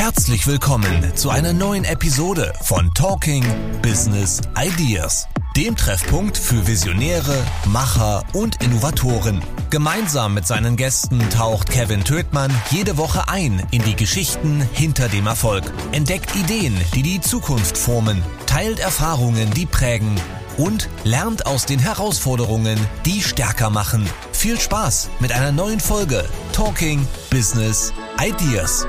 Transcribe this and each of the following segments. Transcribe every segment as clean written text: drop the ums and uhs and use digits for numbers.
Herzlich willkommen zu einer neuen Episode von Talking Business Ideas, dem Treffpunkt für Visionäre, Macher und Innovatoren. Gemeinsam mit seinen Gästen taucht Kevin Töthmann jede Woche ein in die Geschichten hinter dem Erfolg, entdeckt Ideen, die die Zukunft formen, teilt Erfahrungen, die prägen und lernt aus den Herausforderungen, die stärker machen. Viel Spaß mit einer neuen Folge Talking Business Ideas.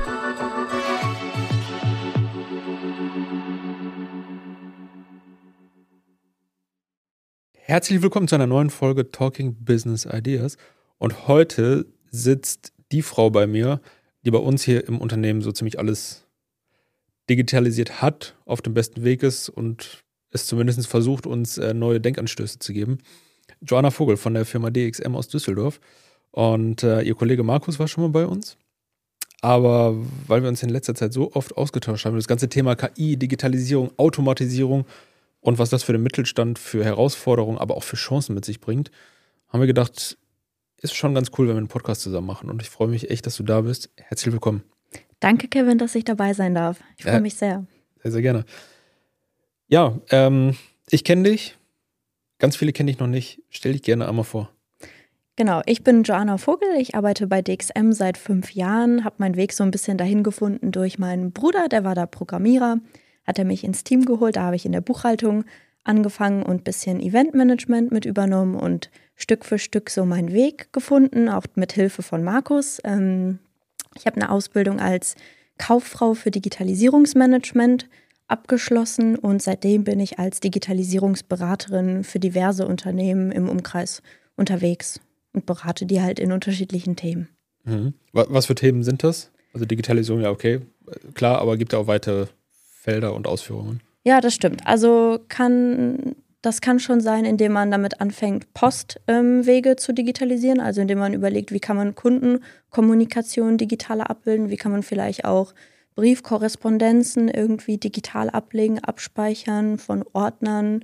Herzlich willkommen zu einer neuen Folge Talking Business Ideas. Und heute sitzt die Frau bei mir, die bei uns hier im Unternehmen so ziemlich alles digitalisiert hat, auf dem besten Weg ist und es zumindest versucht, uns neue Denkanstöße zu geben. Joanna Vogel von der Firma DXM aus Düsseldorf. Und ihr Kollege Markus war schon mal bei uns. Aber weil wir uns in letzter Zeit so oft ausgetauscht haben, das ganze Thema KI, Digitalisierung, Automatisierung und was das für den Mittelstand für Herausforderungen, aber auch für Chancen mit sich bringt, haben wir gedacht, ist schon ganz cool, wenn wir einen Podcast zusammen machen. Und ich freue mich echt, dass du da bist. Herzlich willkommen. Danke, Kevin, dass ich dabei sein darf. Ich freue mich sehr. Sehr, sehr gerne. Ja, ich kenne dich. Ganz viele kenne ich noch nicht. Stell dich gerne einmal vor. Genau, ich bin Joanna Vogel. Ich arbeite bei DXM seit 5 Jahren, habe meinen Weg so ein bisschen dahin gefunden durch meinen Bruder, der war da Programmierer. Hat er mich ins Team geholt, da habe ich in der Buchhaltung angefangen und ein bisschen Eventmanagement mit übernommen und Stück für Stück so meinen Weg gefunden, auch mit Hilfe von Markus. Ich habe eine Ausbildung als Kauffrau für Digitalisierungsmanagement abgeschlossen und seitdem bin ich als Digitalisierungsberaterin für diverse Unternehmen im Umkreis unterwegs und berate die halt in unterschiedlichen Themen. Mhm. Was für Themen sind das? Also Digitalisierung, ja okay, klar, aber gibt ja auch weitere Felder und Ausführungen. Ja, das stimmt. Also das kann schon sein, indem man damit anfängt, Postwege zu digitalisieren, also indem man überlegt, wie kann man Kundenkommunikation digitaler abbilden, wie kann man vielleicht auch Briefkorrespondenzen irgendwie digital ablegen, abspeichern von Ordnern.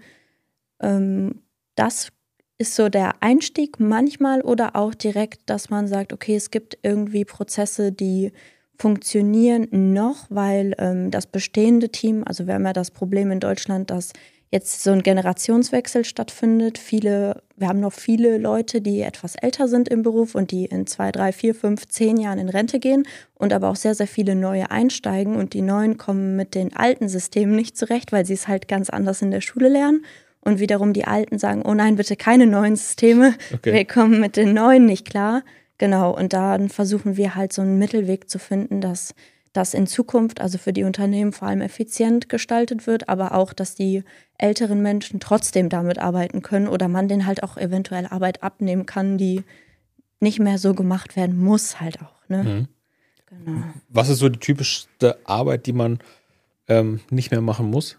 Das ist so der Einstieg manchmal oder auch direkt, dass man sagt, okay, es gibt irgendwie Prozesse, die funktionieren noch, weil das bestehende Team, also wir haben ja das Problem in Deutschland, dass jetzt so ein Generationswechsel stattfindet. Wir haben noch viele Leute, die etwas älter sind im Beruf und die in 2, 3, 4, 5, 10 Jahren in Rente gehen und aber auch sehr, sehr viele neue einsteigen und die Neuen kommen mit den alten Systemen nicht zurecht, weil sie es halt ganz anders in der Schule lernen. Und wiederum die Alten sagen, oh nein, bitte keine neuen Systeme, okay. Wir kommen mit den Neuen nicht klar. Genau, und dann versuchen wir halt so einen Mittelweg zu finden, dass das in Zukunft, also für die Unternehmen vor allem effizient gestaltet wird, aber auch, dass die älteren Menschen trotzdem damit arbeiten können oder man denen halt auch eventuell Arbeit abnehmen kann, die nicht mehr so gemacht werden muss halt auch. Ne? Mhm. Genau. Was ist so die typischste Arbeit, die man nicht mehr machen muss?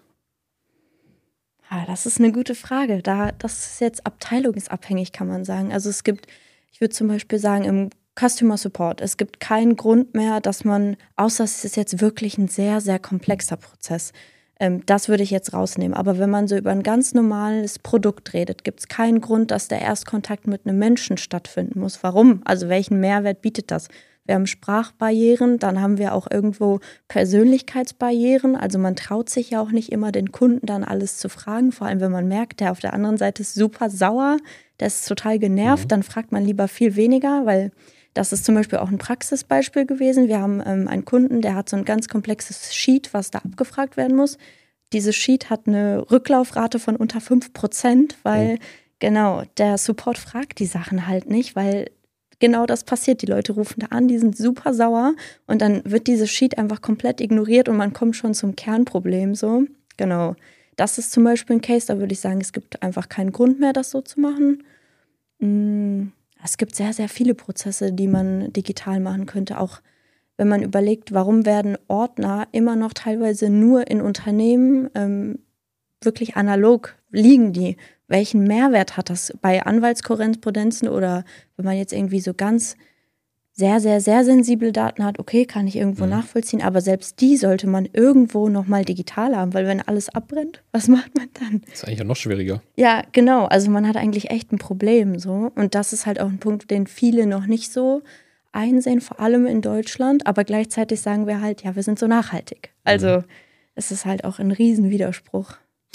Ja, das ist eine gute Frage. Das ist jetzt abteilungsabhängig, kann man sagen. Also ich würde zum Beispiel sagen, im Customer Support, es gibt keinen Grund mehr, dass man, außer es ist jetzt wirklich ein sehr, sehr komplexer Prozess, das würde ich jetzt rausnehmen. Aber wenn man so über ein ganz normales Produkt redet, gibt es keinen Grund, dass der Erstkontakt mit einem Menschen stattfinden muss. Warum? Also welchen Mehrwert bietet das? Wir haben Sprachbarrieren, dann haben wir auch irgendwo Persönlichkeitsbarrieren. Also man traut sich ja auch nicht immer, den Kunden dann alles zu fragen. Vor allem, wenn man merkt, der auf der anderen Seite ist super sauer, der ist total genervt, dann fragt man lieber viel weniger, weil das ist zum Beispiel auch ein Praxisbeispiel gewesen. Wir haben einen Kunden, der hat so ein ganz komplexes Sheet, was da abgefragt werden muss. Dieses Sheet hat eine Rücklaufrate von unter 5%, weil genau, der Support fragt die Sachen halt nicht, weil genau das passiert. Die Leute rufen da an, die sind super sauer und dann wird dieses Sheet einfach komplett ignoriert und man kommt schon zum Kernproblem so. Genau. Das ist zum Beispiel ein Case, da würde ich sagen, es gibt einfach keinen Grund mehr, das so zu machen. Es gibt sehr, sehr viele Prozesse, die man digital machen könnte. Auch wenn man überlegt, warum werden Ordner immer noch teilweise nur in Unternehmen wirklich analog liegen die? Welchen Mehrwert hat das bei Anwaltskorrespondenzen oder wenn man jetzt irgendwie so ganz sehr, sehr, sehr sensible Daten hat, okay, kann ich irgendwo nachvollziehen, aber selbst die sollte man irgendwo nochmal digital haben, weil wenn alles abbrennt, was macht man dann? Das ist eigentlich ja noch schwieriger. Ja, genau, also man hat eigentlich echt ein Problem so und das ist halt auch ein Punkt, den viele noch nicht so einsehen, vor allem in Deutschland, aber gleichzeitig sagen wir halt, ja, wir sind so nachhaltig. Also es ist halt auch ein Riesenwiderspruch.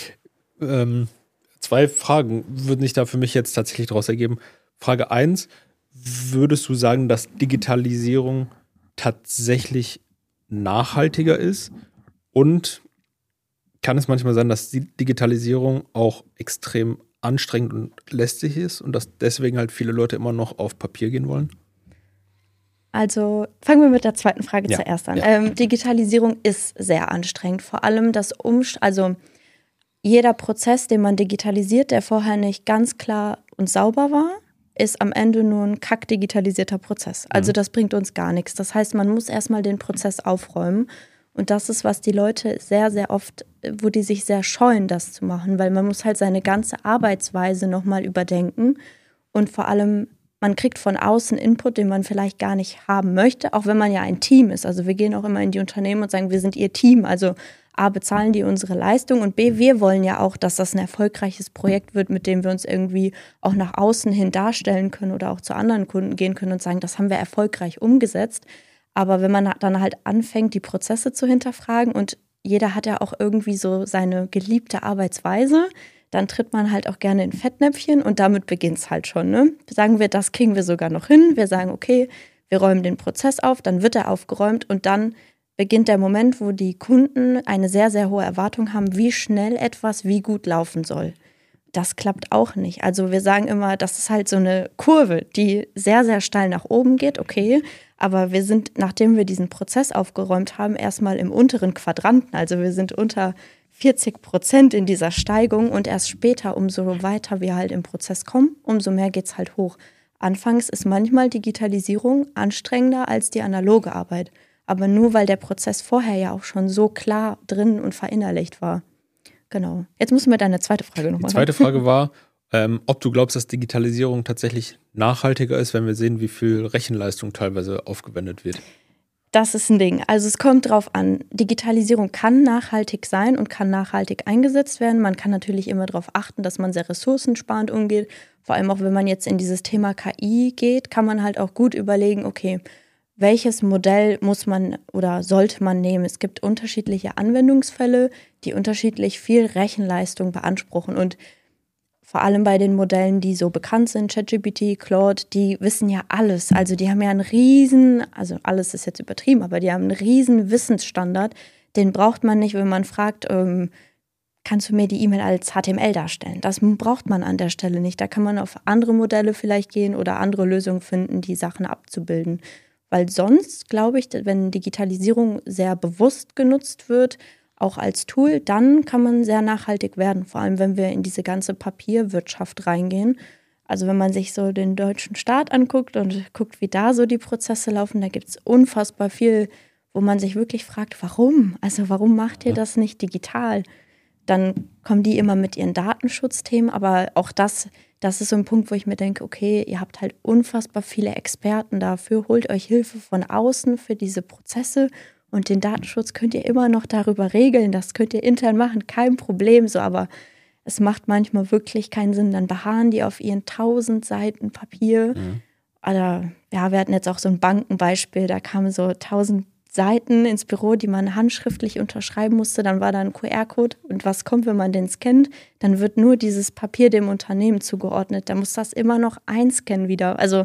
2 Fragen würden sich da für mich jetzt tatsächlich daraus ergeben. Frage 1, würdest du sagen, dass Digitalisierung tatsächlich nachhaltiger ist? Und kann es manchmal sein, dass die Digitalisierung auch extrem anstrengend und lästig ist und dass deswegen halt viele Leute immer noch auf Papier gehen wollen? Also fangen wir mit der zweiten Frage Ja, zuerst an. ja. Digitalisierung ist sehr anstrengend. Vor allem also jeder Prozess, den man digitalisiert, der vorher nicht ganz klar und sauber war, ist am Ende nur ein kack-digitalisierter Prozess. Also das bringt uns gar nichts. Das heißt, man muss erstmal den Prozess aufräumen. Und das ist, was die Leute sehr, sehr oft, wo die sich sehr scheuen, das zu machen, weil man muss halt seine ganze Arbeitsweise nochmal überdenken. Und vor allem, man kriegt von außen Input, den man vielleicht gar nicht haben möchte, auch wenn man ja ein Team ist. Also wir gehen auch immer in die Unternehmen und sagen, wir sind ihr Team. Also A, bezahlen die unsere Leistung und B, wir wollen ja auch, dass das ein erfolgreiches Projekt wird, mit dem wir uns irgendwie auch nach außen hin darstellen können oder auch zu anderen Kunden gehen können und sagen, das haben wir erfolgreich umgesetzt. Aber wenn man dann halt anfängt, die Prozesse zu hinterfragen und jeder hat ja auch irgendwie so seine geliebte Arbeitsweise, dann tritt man halt auch gerne in Fettnäpfchen und damit beginnt es halt schon. Ne? Sagen wir, das kriegen wir sogar noch hin. Wir sagen, okay, wir räumen den Prozess auf, dann wird er aufgeräumt und dann beginnt der Moment, wo die Kunden eine sehr, sehr hohe Erwartung haben, wie schnell etwas wie gut laufen soll. Das klappt auch nicht. Also wir sagen immer, das ist halt so eine Kurve, die sehr, sehr steil nach oben geht, okay, aber wir sind, nachdem wir diesen Prozess aufgeräumt haben, erstmal im unteren Quadranten. Also wir sind unter 40% in dieser Steigung und erst später, umso weiter wir halt im Prozess kommen, umso mehr geht's halt hoch. Anfangs ist manchmal Digitalisierung anstrengender als die analoge Arbeit, aber nur, weil der Prozess vorher ja auch schon so klar drin und verinnerlicht war. Genau. Jetzt müssen wir deine zweite Frage nochmal. Die zweite Frage war, ob du glaubst, dass Digitalisierung tatsächlich nachhaltiger ist, wenn wir sehen, wie viel Rechenleistung teilweise aufgewendet wird. Das ist ein Ding. Also es kommt drauf an. Digitalisierung kann nachhaltig sein und kann nachhaltig eingesetzt werden. Man kann natürlich immer darauf achten, dass man sehr ressourcensparend umgeht. Vor allem auch, wenn man jetzt in dieses Thema KI geht, kann man halt auch gut überlegen, okay, welches Modell muss man oder sollte man nehmen? Es gibt unterschiedliche Anwendungsfälle, die unterschiedlich viel Rechenleistung beanspruchen. Und vor allem bei den Modellen, die so bekannt sind, ChatGPT, Claude, die wissen ja alles. Also die haben ja einen riesen, also alles ist jetzt übertrieben, aber die haben einen riesen Wissensstandard. Den braucht man nicht, wenn man fragt, kannst du mir die E-Mail als HTML darstellen? Das braucht man an der Stelle nicht. Da kann man auf andere Modelle vielleicht gehen oder andere Lösungen finden, die Sachen abzubilden. Weil sonst, glaube ich, wenn Digitalisierung sehr bewusst genutzt wird, auch als Tool, dann kann man sehr nachhaltig werden. Vor allem, wenn wir in diese ganze Papierwirtschaft reingehen. Also wenn man sich so den deutschen Staat anguckt und guckt, wie da so die Prozesse laufen, da gibt es unfassbar viel, wo man sich wirklich fragt, warum? Also warum macht ihr das nicht digital? Dann kommen die immer mit ihren Datenschutzthemen, aber auch das ist so ein Punkt, wo ich mir denke, okay, ihr habt halt unfassbar viele Experten dafür, holt euch Hilfe von außen für diese Prozesse und den Datenschutz könnt ihr immer noch darüber regeln, das könnt ihr intern machen, kein Problem, so, aber es macht manchmal wirklich keinen Sinn, dann beharren die auf ihren 1000 Seiten Papier. Oder, ja, wir hatten jetzt auch so ein Bankenbeispiel, da kamen so 1000 Seiten ins Büro, die man handschriftlich unterschreiben musste, dann war da ein QR-Code und was kommt, wenn man den scannt, dann wird nur dieses Papier dem Unternehmen zugeordnet, da muss das immer noch einscannen wieder, also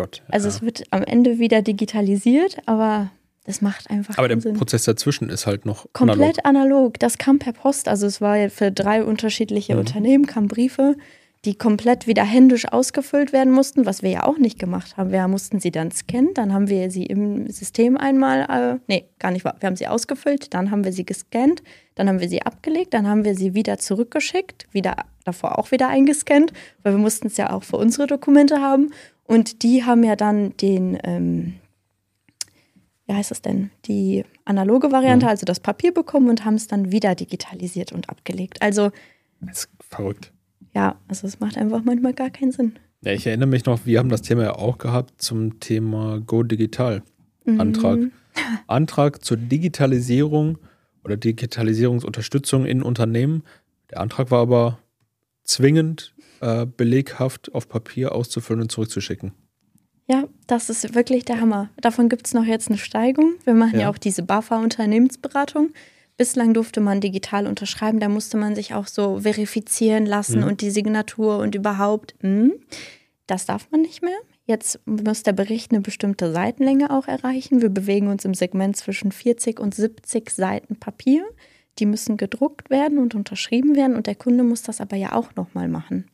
es wird am Ende wieder digitalisiert, aber das macht einfach keinen Sinn. Aber der Prozess dazwischen ist halt noch komplett analog, das kam per Post, also es war ja für 3 unterschiedliche Unternehmen, kamen Briefe, die komplett wieder händisch ausgefüllt werden mussten, was wir ja auch nicht gemacht haben. Wir mussten sie dann scannen, dann haben wir sie im System einmal, wir haben sie ausgefüllt, dann haben wir sie gescannt, dann haben wir sie abgelegt, dann haben wir sie wieder zurückgeschickt, davor auch wieder eingescannt, weil wir mussten es ja auch für unsere Dokumente haben. Und die haben ja dann die analoge Variante, also das Papier bekommen und haben es dann wieder digitalisiert und abgelegt. Also das ist verrückt. Ja, also es macht einfach manchmal gar keinen Sinn. Ja, ich erinnere mich noch, wir haben das Thema ja auch gehabt zum Thema Go Digital Antrag. Antrag zur Digitalisierung oder Digitalisierungsunterstützung in Unternehmen. Der Antrag war aber zwingend beleghaft auf Papier auszufüllen und zurückzuschicken. Ja, das ist wirklich der Hammer. Davon gibt es noch jetzt eine Steigung. Wir machen ja auch diese BAFA-Unternehmensberatung. Bislang durfte man digital unterschreiben, da musste man sich auch so verifizieren lassen und die Signatur und überhaupt. Das darf man nicht mehr. Jetzt muss der Bericht eine bestimmte Seitenlänge auch erreichen. Wir bewegen uns im Segment zwischen 40 und 70 Seiten Papier. Die müssen gedruckt werden und unterschrieben werden und der Kunde muss das aber ja auch nochmal machen.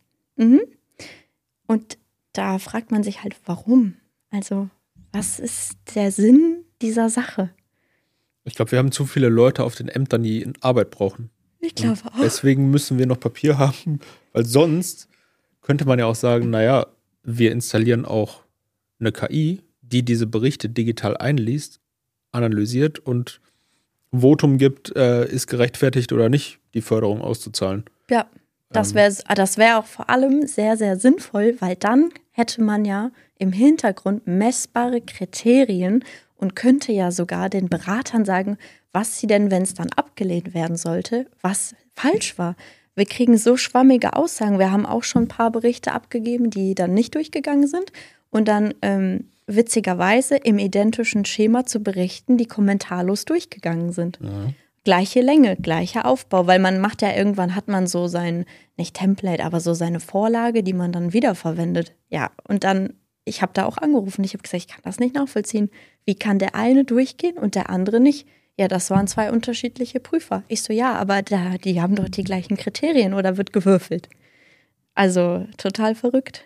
Und da fragt man sich halt, warum? Also, was ist der Sinn dieser Sache? Ich glaube, wir haben zu viele Leute auf den Ämtern, die Arbeit brauchen. Ich glaube auch. Deswegen müssen wir noch Papier haben, weil sonst könnte man ja auch sagen, naja, wir installieren auch eine KI, die diese Berichte digital einliest, analysiert und Votum gibt, ist gerechtfertigt oder nicht, die Förderung auszuzahlen. Ja, das wär auch vor allem sehr, sehr sinnvoll, weil dann hätte man ja im Hintergrund messbare Kriterien und könnte ja sogar den Beratern sagen, was sie denn, wenn es dann abgelehnt werden sollte, was falsch war. Wir kriegen so schwammige Aussagen. Wir haben auch schon ein paar Berichte abgegeben, die dann nicht durchgegangen sind und dann witzigerweise im identischen Schema zu berichten, die kommentarlos durchgegangen sind. Ja. Gleiche Länge, gleicher Aufbau, weil man macht ja irgendwann, hat man so sein, nicht Template, aber so seine Vorlage, die man dann wiederverwendet. Ja, und dann, ich habe da auch angerufen, ich habe gesagt, ich kann das nicht nachvollziehen. Wie kann der eine durchgehen und der andere nicht? Ja, das waren 2 unterschiedliche Prüfer. Ich so, ja, aber die haben doch die gleichen Kriterien oder wird gewürfelt. Also total verrückt.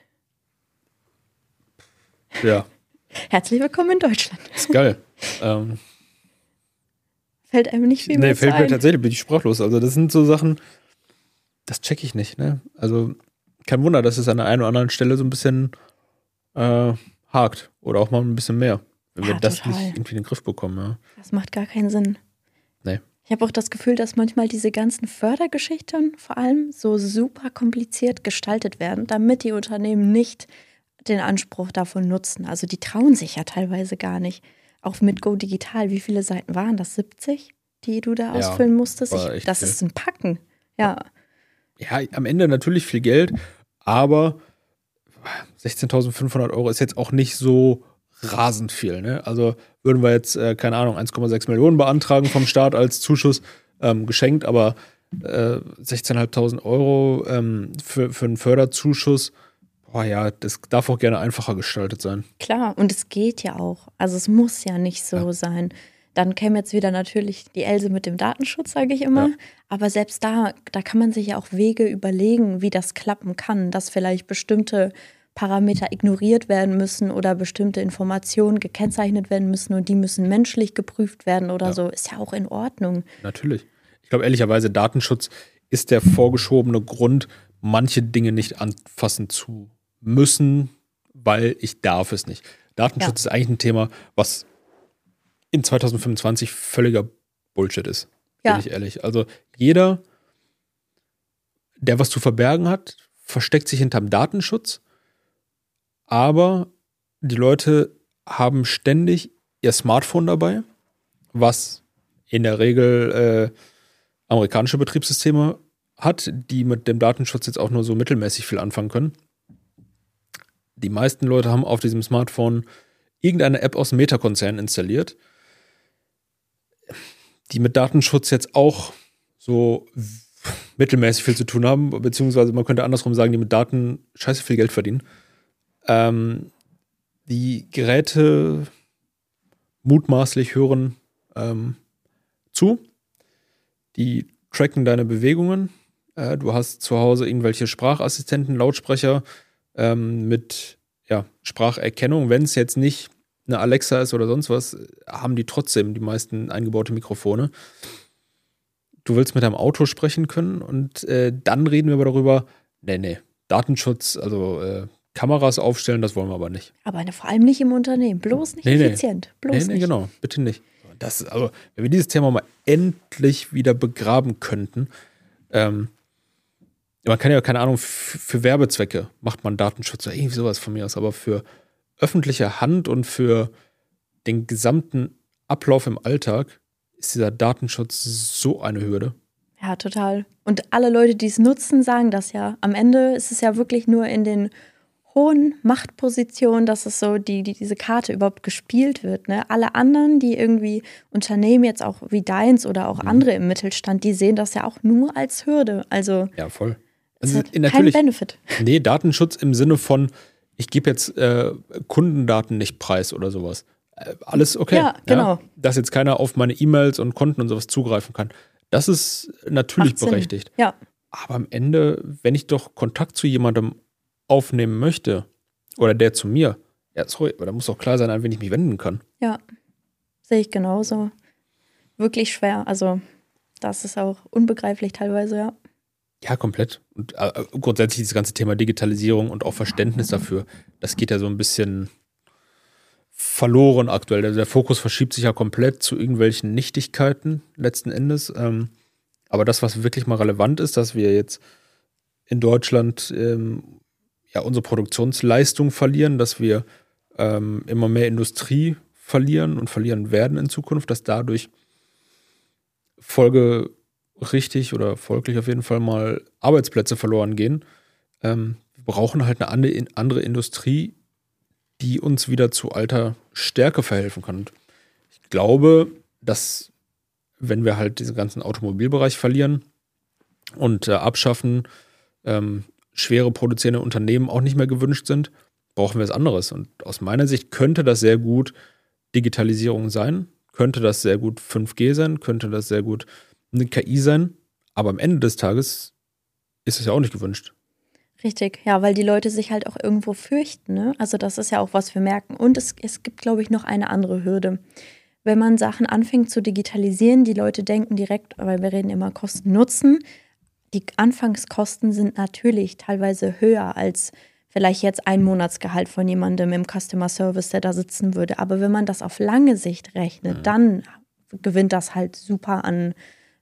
Ja. Herzlich willkommen in Deutschland. Ist geil. Fällt einem nicht viel mehr ein. Fällt mir tatsächlich, bin ich sprachlos. Also das sind so Sachen, das check ich nicht. Ne? Also kein Wunder, dass es an der einen oder anderen Stelle so ein bisschen hakt oder auch mal ein bisschen mehr. Wenn wir das nicht irgendwie in den Griff bekommen. Ja. Das macht gar keinen Sinn. Nee. Ich habe auch das Gefühl, dass manchmal diese ganzen Fördergeschichten vor allem so super kompliziert gestaltet werden, damit die Unternehmen nicht den Anspruch davon nutzen. Also die trauen sich ja teilweise gar nicht. Auch mit Go Digital, wie viele Seiten waren das? 70, die du da ausfüllen musstest? Das ist ein Packen. Ja, am Ende natürlich viel Geld, aber 16.500 € ist jetzt auch nicht so rasend viel. Ne? Also würden wir jetzt, keine Ahnung, 1,6 Millionen beantragen vom Staat als Zuschuss geschenkt, aber 16.500 € für einen Förderzuschuss, das darf auch gerne einfacher gestaltet sein. Klar, und es geht ja auch. Also es muss ja nicht so sein. Dann käme jetzt wieder natürlich die Else mit dem Datenschutz, sage ich immer. Ja. Aber selbst da kann man sich ja auch Wege überlegen, wie das klappen kann, dass vielleicht bestimmte Parameter ignoriert werden müssen oder bestimmte Informationen gekennzeichnet werden müssen und die müssen menschlich geprüft werden oder so. Ist ja auch in Ordnung. Natürlich. Ich glaube ehrlicherweise, Datenschutz ist der vorgeschobene Grund, manche Dinge nicht anfassen zu müssen, weil ich darf es nicht. Datenschutz ist eigentlich ein Thema, was in 2025 völliger Bullshit ist. Bin ich ehrlich. Also jeder, der was zu verbergen hat, versteckt sich hinterm Datenschutz, aber die Leute haben ständig ihr Smartphone dabei, was in der Regel amerikanische Betriebssysteme hat, die mit dem Datenschutz jetzt auch nur so mittelmäßig viel anfangen können. Die meisten Leute haben auf diesem Smartphone irgendeine App aus dem Meta-Konzern installiert, die mit Datenschutz jetzt auch so mittelmäßig viel zu tun haben, beziehungsweise man könnte andersrum sagen, die mit Daten scheiße viel Geld verdienen. Die Geräte mutmaßlich hören zu, die tracken deine Bewegungen. Du hast zu Hause irgendwelche Sprachassistenten, Lautsprecher mit Spracherkennung. Wenn es jetzt nicht eine Alexa ist oder sonst was, haben die trotzdem die meisten eingebaute Mikrofone. Du willst mit deinem Auto sprechen können und dann reden wir aber darüber, nee, Datenschutz, also Kameras aufstellen, das wollen wir aber nicht. Aber vor allem nicht im Unternehmen, bloß nicht effizient. Bloß nicht. Genau, bitte nicht. Also, wenn wir dieses Thema mal endlich wieder begraben könnten, man kann ja, keine Ahnung, für Werbezwecke macht man Datenschutz oder irgendwie sowas von mir aus, aber für öffentliche Hand und für den gesamten Ablauf im Alltag ist dieser Datenschutz so eine Hürde. Ja, total. Und alle Leute, die es nutzen, sagen das ja. Am Ende ist es ja wirklich nur in den hohen Machtposition, dass es so diese Karte überhaupt gespielt wird. Ne? Alle anderen, die irgendwie Unternehmen jetzt auch wie deins oder auch andere im Mittelstand, die sehen das ja auch nur als Hürde. Also ja, voll. es hat keinen Benefit. Nee, Datenschutz im Sinne von, ich gebe jetzt Kundendaten nicht preis oder sowas. Alles okay. Ja, genau. Ja? Dass jetzt keiner auf meine E-Mails und Konten und sowas zugreifen kann. Das ist natürlich berechtigt. Ja. Aber am Ende, wenn ich doch Kontakt zu jemandem aufnehmen möchte oder der zu mir, ja, sorry, aber da muss doch klar sein, an wen ich mich wenden kann. Ja, sehe ich genauso. Wirklich schwer. Also das ist auch unbegreiflich teilweise, ja. Ja, komplett. Und grundsätzlich dieses ganze Thema Digitalisierung und auch Verständnis dafür, das geht ja so ein bisschen verloren aktuell. Also der Fokus verschiebt sich ja komplett zu irgendwelchen Nichtigkeiten letzten Endes. Aber das, was wirklich mal relevant ist, dass wir jetzt in Deutschland unsere Produktionsleistung verlieren, dass wir immer mehr Industrie verlieren und verlieren werden in Zukunft, dass dadurch folgerichtig oder folglich auf jeden Fall mal Arbeitsplätze verloren gehen. Wir brauchen halt eine andere Industrie, die uns wieder zu alter Stärke verhelfen kann. Und ich glaube, dass wenn wir halt diesen ganzen Automobilbereich verlieren und abschaffen, schwere produzierende Unternehmen auch nicht mehr gewünscht sind, brauchen wir was anderes. Und aus meiner Sicht könnte das sehr gut Digitalisierung sein, könnte das sehr gut 5G sein, könnte das sehr gut eine KI sein, aber am Ende des Tages ist es ja auch nicht gewünscht. Richtig, ja, weil die Leute sich halt auch irgendwo fürchten, ne? Also das ist ja auch, was wir merken. Und es gibt, glaube ich, noch eine andere Hürde. Wenn man Sachen anfängt zu digitalisieren, die Leute denken direkt, weil wir reden immer Kosten-Nutzen, die Anfangskosten sind natürlich teilweise höher als vielleicht jetzt ein Monatsgehalt von jemandem im Customer Service, der da sitzen würde. Aber wenn man das auf lange Sicht rechnet, dann gewinnt das halt super an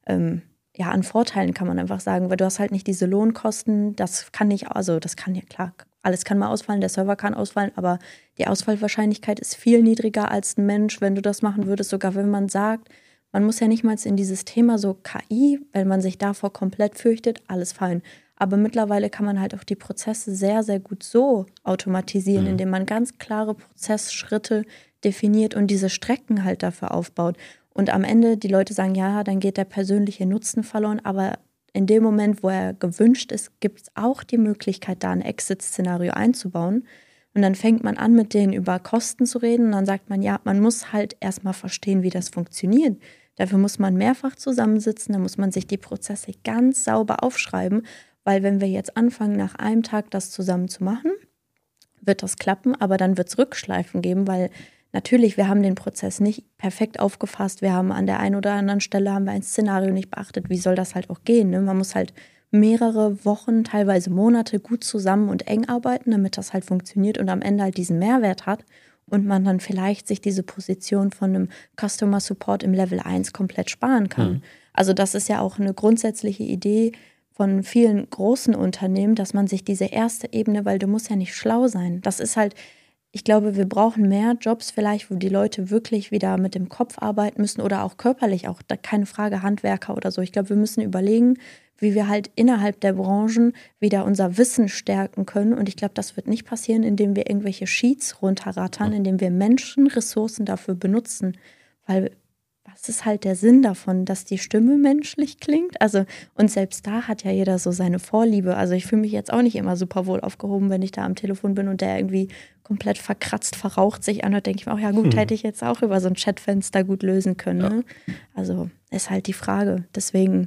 Vorteilen, kann man einfach sagen, weil du hast halt nicht diese Lohnkosten, das kann ja klar, alles kann mal ausfallen, der Server kann ausfallen, aber die Ausfallwahrscheinlichkeit ist viel niedriger als ein Mensch, wenn du das machen würdest, sogar wenn man sagt, man muss ja nicht mal in dieses Thema so KI, weil man sich davor komplett fürchtet, alles fein. Aber mittlerweile kann man halt auch die Prozesse sehr, sehr gut so automatisieren, indem man ganz klare Prozessschritte definiert und diese Strecken halt dafür aufbaut. Und am Ende die Leute sagen, ja, dann geht der persönliche Nutzen verloren, aber in dem Moment, wo er gewünscht ist, gibt es auch die Möglichkeit, da ein Exit-Szenario einzubauen. Und dann fängt man an, mit denen über Kosten zu reden und dann sagt man, ja, man muss halt erstmal verstehen, wie das funktioniert. Dafür muss man mehrfach zusammensitzen, dann muss man sich die Prozesse ganz sauber aufschreiben, weil wenn wir jetzt anfangen, nach einem Tag das zusammen zu machen, wird das klappen, aber dann wird es Rückschleifen geben, weil natürlich, wir haben den Prozess nicht perfekt aufgefasst. Wir haben an der einen oder anderen Stelle ein Szenario nicht beachtet. Wie soll das halt auch gehen? Ne? Man muss halt mehrere Wochen, teilweise Monate gut zusammen und eng arbeiten, damit das halt funktioniert und am Ende halt diesen Mehrwert hat und man dann vielleicht sich diese Position von einem Customer Support im Level 1 komplett sparen kann. Also das ist ja auch eine grundsätzliche Idee von vielen großen Unternehmen, dass man sich diese erste Ebene, weil du musst ja nicht schlau sein. Das ist halt, ich glaube, wir brauchen mehr Jobs vielleicht, wo die Leute wirklich wieder mit dem Kopf arbeiten müssen oder auch körperlich, auch keine Frage Handwerker oder so. Ich glaube, wir müssen überlegen, wie wir halt innerhalb der Branchen wieder unser Wissen stärken können. Und ich glaube, das wird nicht passieren, indem wir irgendwelche Sheets runterrattern, indem wir Menschenressourcen dafür benutzen. Weil was ist halt der Sinn davon, dass die Stimme menschlich klingt? Also, und selbst da hat ja jeder so seine Vorliebe. Also ich fühle mich jetzt auch nicht immer super wohl aufgehoben, wenn ich da am Telefon bin und der irgendwie komplett verkratzt, verraucht sich anhört, denke ich mir auch, ja gut, hätte ich jetzt auch über so ein Chatfenster gut lösen können. Ne? Also ist halt die Frage. Deswegen,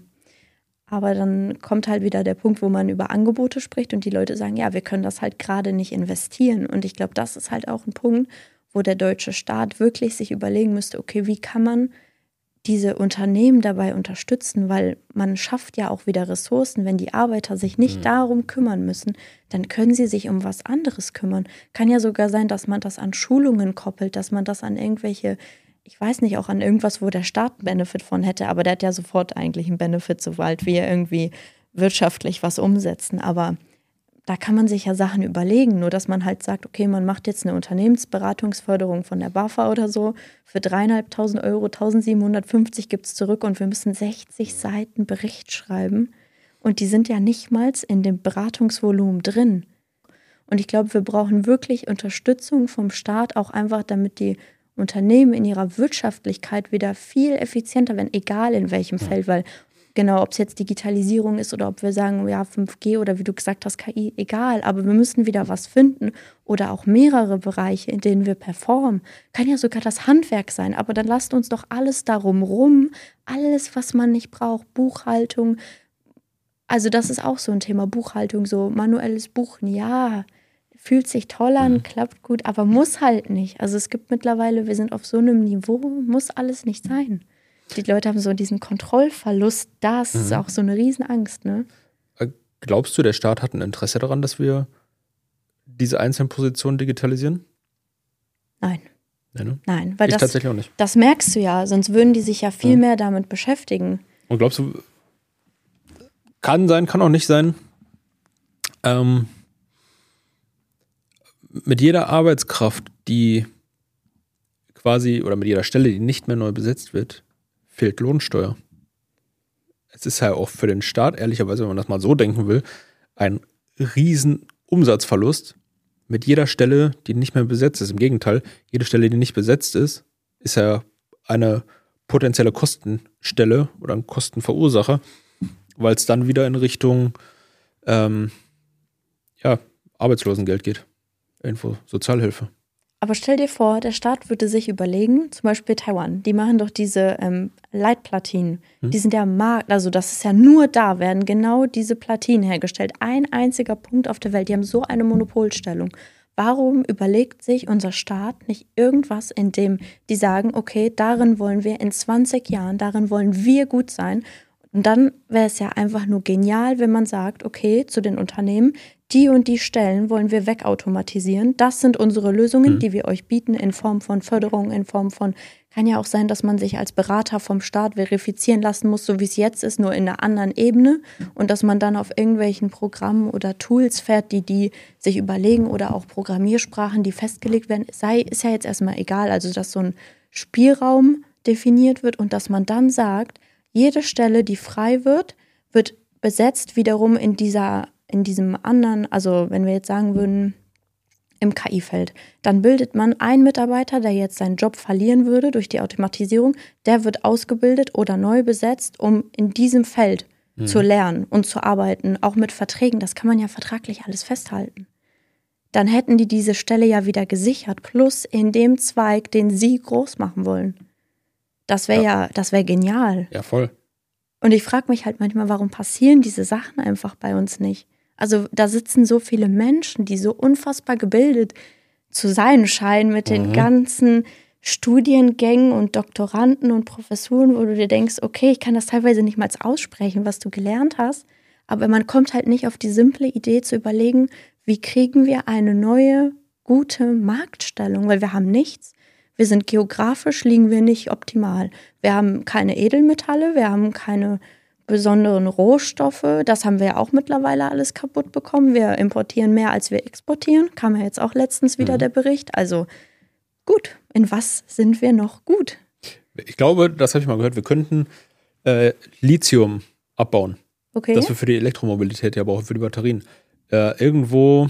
aber dann kommt halt wieder der Punkt, wo man über Angebote spricht und die Leute sagen, ja, wir können das halt gerade nicht investieren. Und ich glaube, das ist halt auch ein Punkt, wo der deutsche Staat wirklich sich überlegen müsste, okay, wie kann man diese Unternehmen dabei unterstützen, weil man schafft ja auch wieder Ressourcen. Wenn die Arbeiter sich nicht darum kümmern müssen, dann können sie sich um was anderes kümmern. Kann ja sogar sein, dass man das an Schulungen koppelt, dass man das an irgendwelche, ich weiß nicht, auch an irgendwas, wo der Staat einen Benefit von hätte, aber der hat ja sofort eigentlich einen Benefit, sobald wir irgendwie wirtschaftlich was umsetzen. Aber da kann man sich ja Sachen überlegen, nur dass man halt sagt, okay, man macht jetzt eine Unternehmensberatungsförderung von der BAFA oder so, für 3.500 Euro, 1.750 gibt es zurück und wir müssen 60 Seiten Bericht schreiben und die sind ja nicht mal in dem Beratungsvolumen drin. Und ich glaube, wir brauchen wirklich Unterstützung vom Staat, auch einfach, damit die Unternehmen in ihrer Wirtschaftlichkeit wieder viel effizienter werden, egal in welchem Feld, weil genau, ob es jetzt Digitalisierung ist oder ob wir sagen, ja, 5G oder wie du gesagt hast, KI, egal, aber wir müssen wieder was finden oder auch mehrere Bereiche, in denen wir performen. Kann ja sogar das Handwerk sein, aber dann lasst uns doch alles darum rum, alles, was man nicht braucht, Buchhaltung. Also das ist auch so ein Thema, Buchhaltung, so manuelles Buchen, ja, fühlt sich toll an, klappt gut, aber muss halt nicht. Also es gibt mittlerweile, wir sind auf so einem Niveau, muss alles nicht sein. Die Leute haben so diesen Kontrollverlust, das ist auch so eine Riesenangst, ne? Glaubst du, der Staat hat ein Interesse daran, dass wir diese einzelnen Positionen digitalisieren? Nein. Ja, ne? Nein, weil ich tatsächlich auch nicht. Das merkst du ja, sonst würden die sich ja viel mehr damit beschäftigen. Und glaubst du, kann sein, kann auch nicht sein, mit jeder Arbeitskraft, die quasi, oder mit jeder Stelle, die nicht mehr neu besetzt wird, fehlt Lohnsteuer. Es ist ja auch für den Staat, ehrlicherweise, wenn man das mal so denken will, ein riesen Umsatzverlust mit jeder Stelle, die nicht mehr besetzt ist. Im Gegenteil, jede Stelle, die nicht besetzt ist, ist ja eine potenzielle Kostenstelle oder ein Kostenverursacher, weil es dann wieder in Richtung Arbeitslosengeld geht. Irgendwo Sozialhilfe. Aber stell dir vor, der Staat würde sich überlegen, zum Beispiel Taiwan, die machen doch diese Leitplatinen. Die sind ja am Markt, also das ist ja nur da, werden genau diese Platinen hergestellt. Ein einziger Punkt auf der Welt, die haben so eine Monopolstellung. Warum überlegt sich unser Staat nicht irgendwas, in dem die sagen, okay, darin wollen wir in 20 Jahren, darin wollen wir gut sein. Und dann wäre es ja einfach nur genial, wenn man sagt, okay, zu den Unternehmen, die und die Stellen wollen wir wegautomatisieren. Das sind unsere Lösungen, die wir euch bieten in Form von Förderung, in Form von, kann ja auch sein, dass man sich als Berater vom Staat verifizieren lassen muss, so wie es jetzt ist, nur in einer anderen Ebene. Und dass man dann auf irgendwelchen Programmen oder Tools fährt, die sich überlegen oder auch Programmiersprachen, die festgelegt werden, ist ja jetzt erstmal egal. Also dass so ein Spielraum definiert wird und dass man dann sagt, jede Stelle, die frei wird, wird besetzt wiederum in diesem anderen, also wenn wir jetzt sagen würden, im KI-Feld, dann bildet man einen Mitarbeiter, der jetzt seinen Job verlieren würde durch die Automatisierung, der wird ausgebildet oder neu besetzt, um in diesem Feld zu lernen und zu arbeiten, auch mit Verträgen, das kann man ja vertraglich alles festhalten. Dann hätten die diese Stelle ja wieder gesichert, plus in dem Zweig, den sie groß machen wollen. Das wäre das wäre genial. Ja, voll. Und ich frage mich halt manchmal, warum passieren diese Sachen einfach bei uns nicht? Also da sitzen so viele Menschen, die so unfassbar gebildet zu sein scheinen mit den ganzen Studiengängen und Doktoranden und Professuren, wo du dir denkst, okay, ich kann das teilweise nicht mal aussprechen, was du gelernt hast. Aber man kommt halt nicht auf die simple Idee zu überlegen, wie kriegen wir eine neue, gute Marktstellung, weil wir haben nichts. Wir sind geografisch, liegen wir nicht optimal. Wir haben keine Edelmetalle, wir haben keine besonderen Rohstoffe. Das haben wir ja auch mittlerweile alles kaputt bekommen. Wir importieren mehr, als wir exportieren. Kam ja jetzt auch letztens wieder der Bericht. Also gut, in was sind wir noch gut? Ich glaube, das habe ich mal gehört, wir könnten Lithium abbauen. Okay. Das wir für die Elektromobilität ja brauchen, für die Batterien. Irgendwo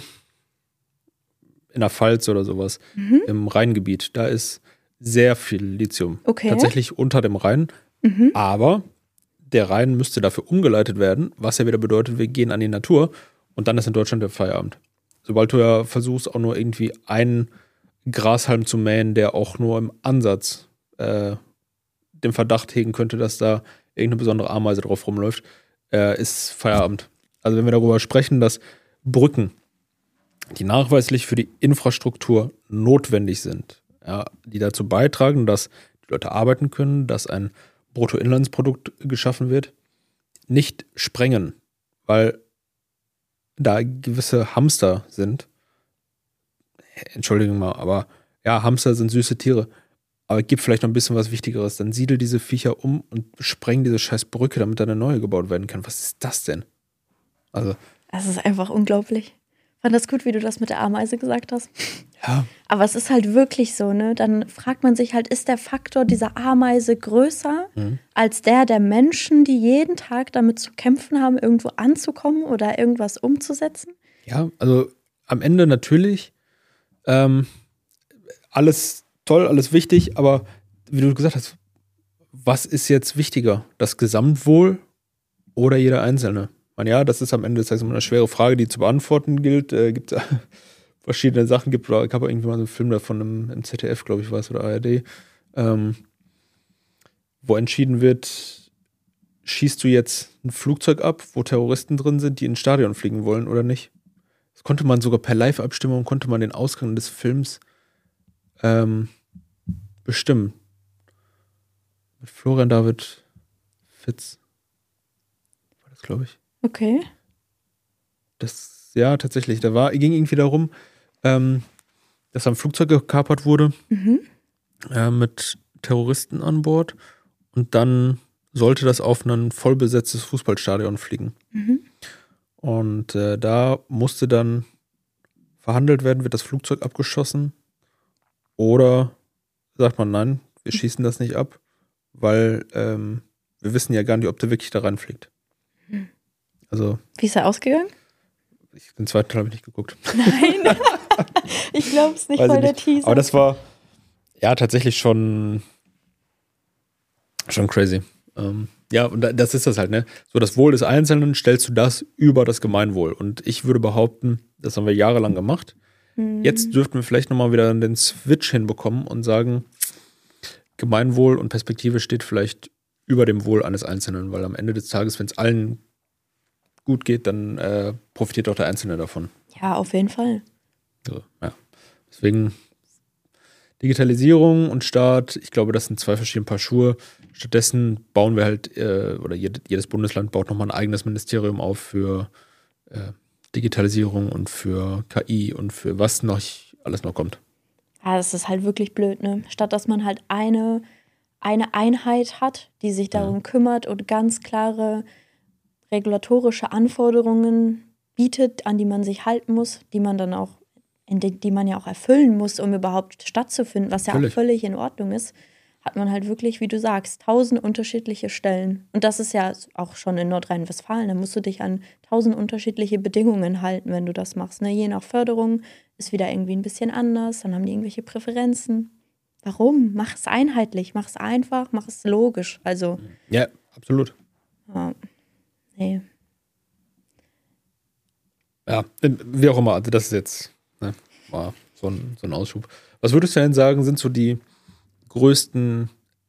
in der Pfalz oder sowas, im Rheingebiet, da ist sehr viel Lithium. Okay. Tatsächlich unter dem Rhein. Aber der Rhein müsste dafür umgeleitet werden, was ja wieder bedeutet, wir gehen an die Natur und dann ist in Deutschland der Feierabend. Sobald du ja versuchst, auch nur irgendwie einen Grashalm zu mähen, der auch nur im Ansatz den Verdacht hegen könnte, dass da irgendeine besondere Ameise drauf rumläuft, ist Feierabend. Also wenn wir darüber sprechen, dass Brücken, die nachweislich für die Infrastruktur notwendig sind, ja, die dazu beitragen, dass die Leute arbeiten können, dass ein Bruttoinlandsprodukt geschaffen wird, nicht sprengen, weil da gewisse Hamster sind. Entschuldigung mal, aber ja, Hamster sind süße Tiere, aber es gibt vielleicht noch ein bisschen was Wichtigeres. Dann siedel diese Viecher um und spreng diese scheiß Brücke, damit da eine neue gebaut werden kann. Was ist das denn? Also, das ist einfach unglaublich. Ich fand das gut, wie du das mit der Ameise gesagt hast. ja. Aber es ist halt wirklich so, ne? Dann fragt man sich halt, ist der Faktor dieser Ameise größer als der Menschen, die jeden Tag damit zu kämpfen haben, irgendwo anzukommen oder irgendwas umzusetzen? Ja, also am Ende natürlich alles toll, alles wichtig, aber wie du gesagt hast, was ist jetzt wichtiger? Das Gesamtwohl oder jeder Einzelne? Ja, das ist am Ende, das heißt, eine schwere Frage, die zu beantworten gilt. Gibt es verschiedene Sachen, ich habe irgendwie mal so einen Film davon im ZDF, glaube ich, war es, oder ARD, wo entschieden wird, schießt du jetzt ein Flugzeug ab, wo Terroristen drin sind, die ins Stadion fliegen wollen oder nicht? Das konnte man sogar per Live-Abstimmung, konnte man den Ausgang des Films bestimmen. Mit Florian David Fitz war das, glaube ich. Okay. Das, ja, tatsächlich. Ging irgendwie darum, dass ein Flugzeug gekapert wurde mit Terroristen an Bord und dann sollte das auf ein vollbesetztes Fußballstadion fliegen. Und da musste dann verhandelt werden, wird das Flugzeug abgeschossen oder sagt man, nein, wir schießen das nicht ab, weil wir wissen ja gar nicht, ob der wirklich da reinfliegt. Also, wie ist er ausgegangen? Den zweiten Teil habe ich nicht geguckt. Nein, ich glaube es nicht, weil der Teaser. Aber das war ja tatsächlich schon crazy. Ja, und das ist das halt, ne? So, das Wohl des Einzelnen stellst du das über das Gemeinwohl. Und ich würde behaupten, das haben wir jahrelang gemacht. Jetzt dürften wir vielleicht nochmal wieder den Switch hinbekommen und sagen, Gemeinwohl und Perspektive steht vielleicht über dem Wohl eines Einzelnen, weil am Ende des Tages, wenn es allen gut geht, dann profitiert auch der Einzelne davon. Ja, auf jeden Fall. Also, ja. Deswegen Digitalisierung und Staat, ich glaube, das sind zwei verschiedene Paar Schuhe. Stattdessen bauen wir halt, oder jedes Bundesland baut nochmal ein eigenes Ministerium auf für Digitalisierung und für KI und für was noch alles noch kommt. Ja, das ist halt wirklich blöd, ne? Statt dass man halt eine Einheit hat, die sich darum kümmert und ganz klare regulatorische Anforderungen bietet, an die man sich halten muss, die man dann auch, die man ja auch erfüllen muss, um überhaupt stattzufinden, was ja auch völlig in Ordnung ist, hat man halt wirklich, wie du sagst, 1000 unterschiedliche Stellen. Und das ist ja auch schon in Nordrhein-Westfalen. Da musst du dich an 1000 unterschiedliche Bedingungen halten, wenn du das machst. Ne? Je nach Förderung ist wieder irgendwie ein bisschen anders. Dann haben die irgendwelche Präferenzen. Warum? Mach es einheitlich, mach es einfach, mach es logisch. Also. Ja, absolut. Ja. Nee. Ja, wie auch immer, also das ist jetzt war so ein Ausschub. Was würdest du denn sagen, sind so die größten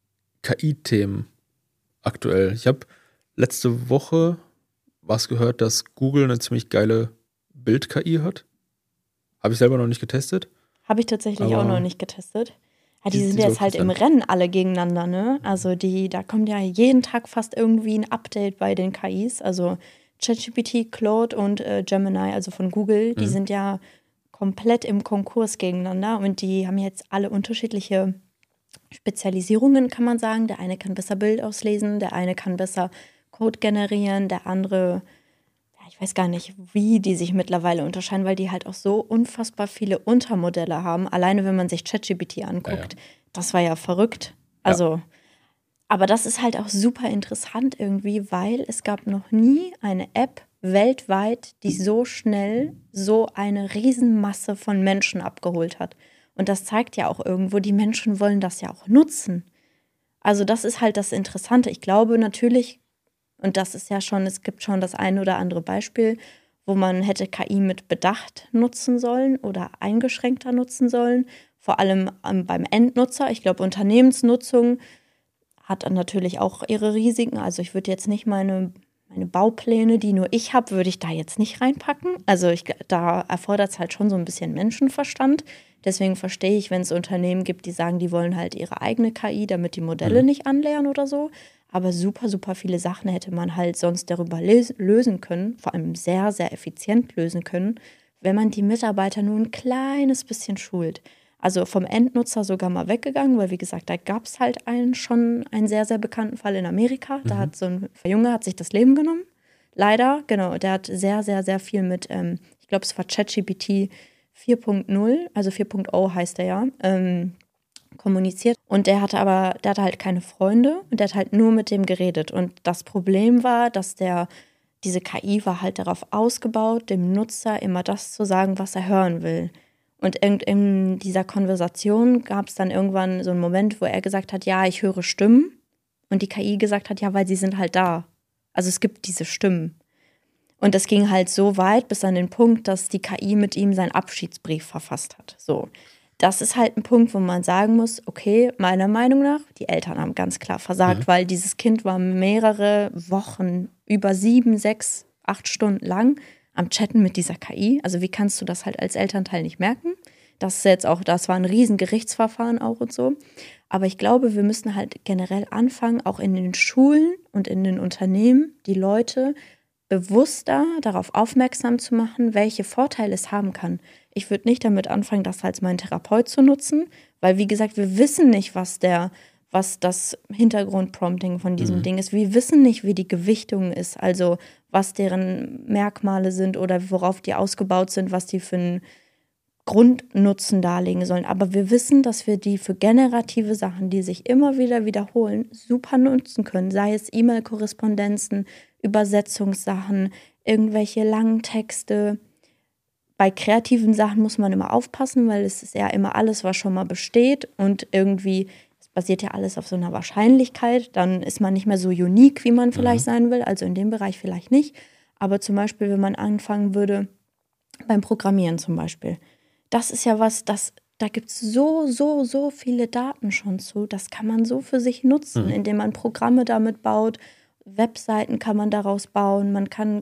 KI-Themen aktuell? Ich habe letzte Woche was gehört, dass Google eine ziemlich geile Bild-KI hat. Habe ich selber noch nicht getestet. Habe ich tatsächlich auch noch nicht getestet. Ja, die sind jetzt halt im Rennen alle gegeneinander, ne? Also da kommt ja jeden Tag fast irgendwie ein Update bei den KIs. Also ChatGPT, Claude und Gemini, also von Google, die sind ja komplett im Konkurs gegeneinander und die haben jetzt alle unterschiedliche Spezialisierungen, kann man sagen. Der eine kann besser Bild auslesen, der eine kann besser Code generieren, der andere, ja, ich weiß gar nicht, wie die sich mittlerweile unterscheiden, weil die halt auch so unfassbar viele Untermodelle haben. Alleine, wenn man sich ChatGPT anguckt, das war ja verrückt. Also, aber das ist halt auch super interessant irgendwie, weil es gab noch nie eine App weltweit, die so schnell so eine Riesenmasse von Menschen abgeholt hat. Und das zeigt ja auch irgendwo, die Menschen wollen das ja auch nutzen. Also das ist halt das Interessante. Ich glaube natürlich, und das ist ja schon, es gibt schon das ein oder andere Beispiel, wo man hätte KI mit Bedacht nutzen sollen oder eingeschränkter nutzen sollen. Vor allem beim Endnutzer. Ich glaube, Unternehmensnutzung hat dann natürlich auch ihre Risiken. Also ich würde jetzt nicht meine Baupläne, die nur ich habe, würde ich da jetzt nicht reinpacken. Also da erfordert es halt schon so ein bisschen Menschenverstand. Deswegen verstehe ich, wenn es Unternehmen gibt, die sagen, die wollen halt ihre eigene KI, damit die Modelle nicht anlernen oder so. Aber super, super viele Sachen hätte man halt sonst darüber lösen können, vor allem sehr, sehr effizient lösen können, wenn man die Mitarbeiter nur ein kleines bisschen schult. Also vom Endnutzer sogar mal weggegangen, weil wie gesagt, da gab es halt schon einen sehr, sehr bekannten Fall in Amerika. Da hat so ein Junge hat sich das Leben genommen. Leider, genau. Der hat sehr, sehr, sehr viel mit, ich glaube, es war ChatGPT 4.0, also 4.0 heißt er ja, kommuniziert. Und der hatte halt keine Freunde und der hat halt nur mit dem geredet. Und das Problem war, dass der diese KI war halt darauf ausgebaut, dem Nutzer immer das zu sagen, was er hören will. Und in dieser Konversation gab es dann irgendwann so einen Moment, wo er gesagt hat, ja, ich höre Stimmen. Und die KI gesagt hat, ja, weil sie sind halt da. Also es gibt diese Stimmen. Und das ging halt so weit bis an den Punkt, dass die KI mit ihm seinen Abschiedsbrief verfasst hat. So. Das ist halt ein Punkt, wo man sagen muss, okay, meiner Meinung nach, die Eltern haben ganz klar versagt, weil dieses Kind war mehrere Wochen, über 7, 6, 8 Stunden lang am Chatten mit dieser KI. Also wie kannst du das halt als Elternteil nicht merken? Das war ein riesen Gerichtsverfahren auch und so. Aber ich glaube, wir müssen halt generell anfangen, auch in den Schulen und in den Unternehmen, die Leute bewusster darauf aufmerksam zu machen, welche Vorteile es haben kann. Ich würde nicht damit anfangen, das als meinen Therapeut zu nutzen, weil, wie gesagt, wir wissen nicht, was das Hintergrundprompting von diesem Ding ist. Wir wissen nicht, wie die Gewichtung ist, also was deren Merkmale sind oder worauf die ausgebaut sind, was die für einen Grundnutzen darlegen sollen. Aber wir wissen, dass wir die für generative Sachen, die sich immer wieder wiederholen, super nutzen können. Sei es E-Mail-Korrespondenzen, Übersetzungssachen, irgendwelche langen Texte. Bei kreativen Sachen muss man immer aufpassen, weil es ist ja immer alles, was schon mal besteht und irgendwie, es basiert ja alles auf so einer Wahrscheinlichkeit, dann ist man nicht mehr so unique, wie man vielleicht sein will, also in dem Bereich vielleicht nicht. Aber zum Beispiel, wenn man anfangen würde, beim Programmieren zum Beispiel, das ist ja was, da gibt es so viele Daten schon zu, das kann man so für sich nutzen, indem man Programme damit baut, Webseiten kann man daraus bauen, man kann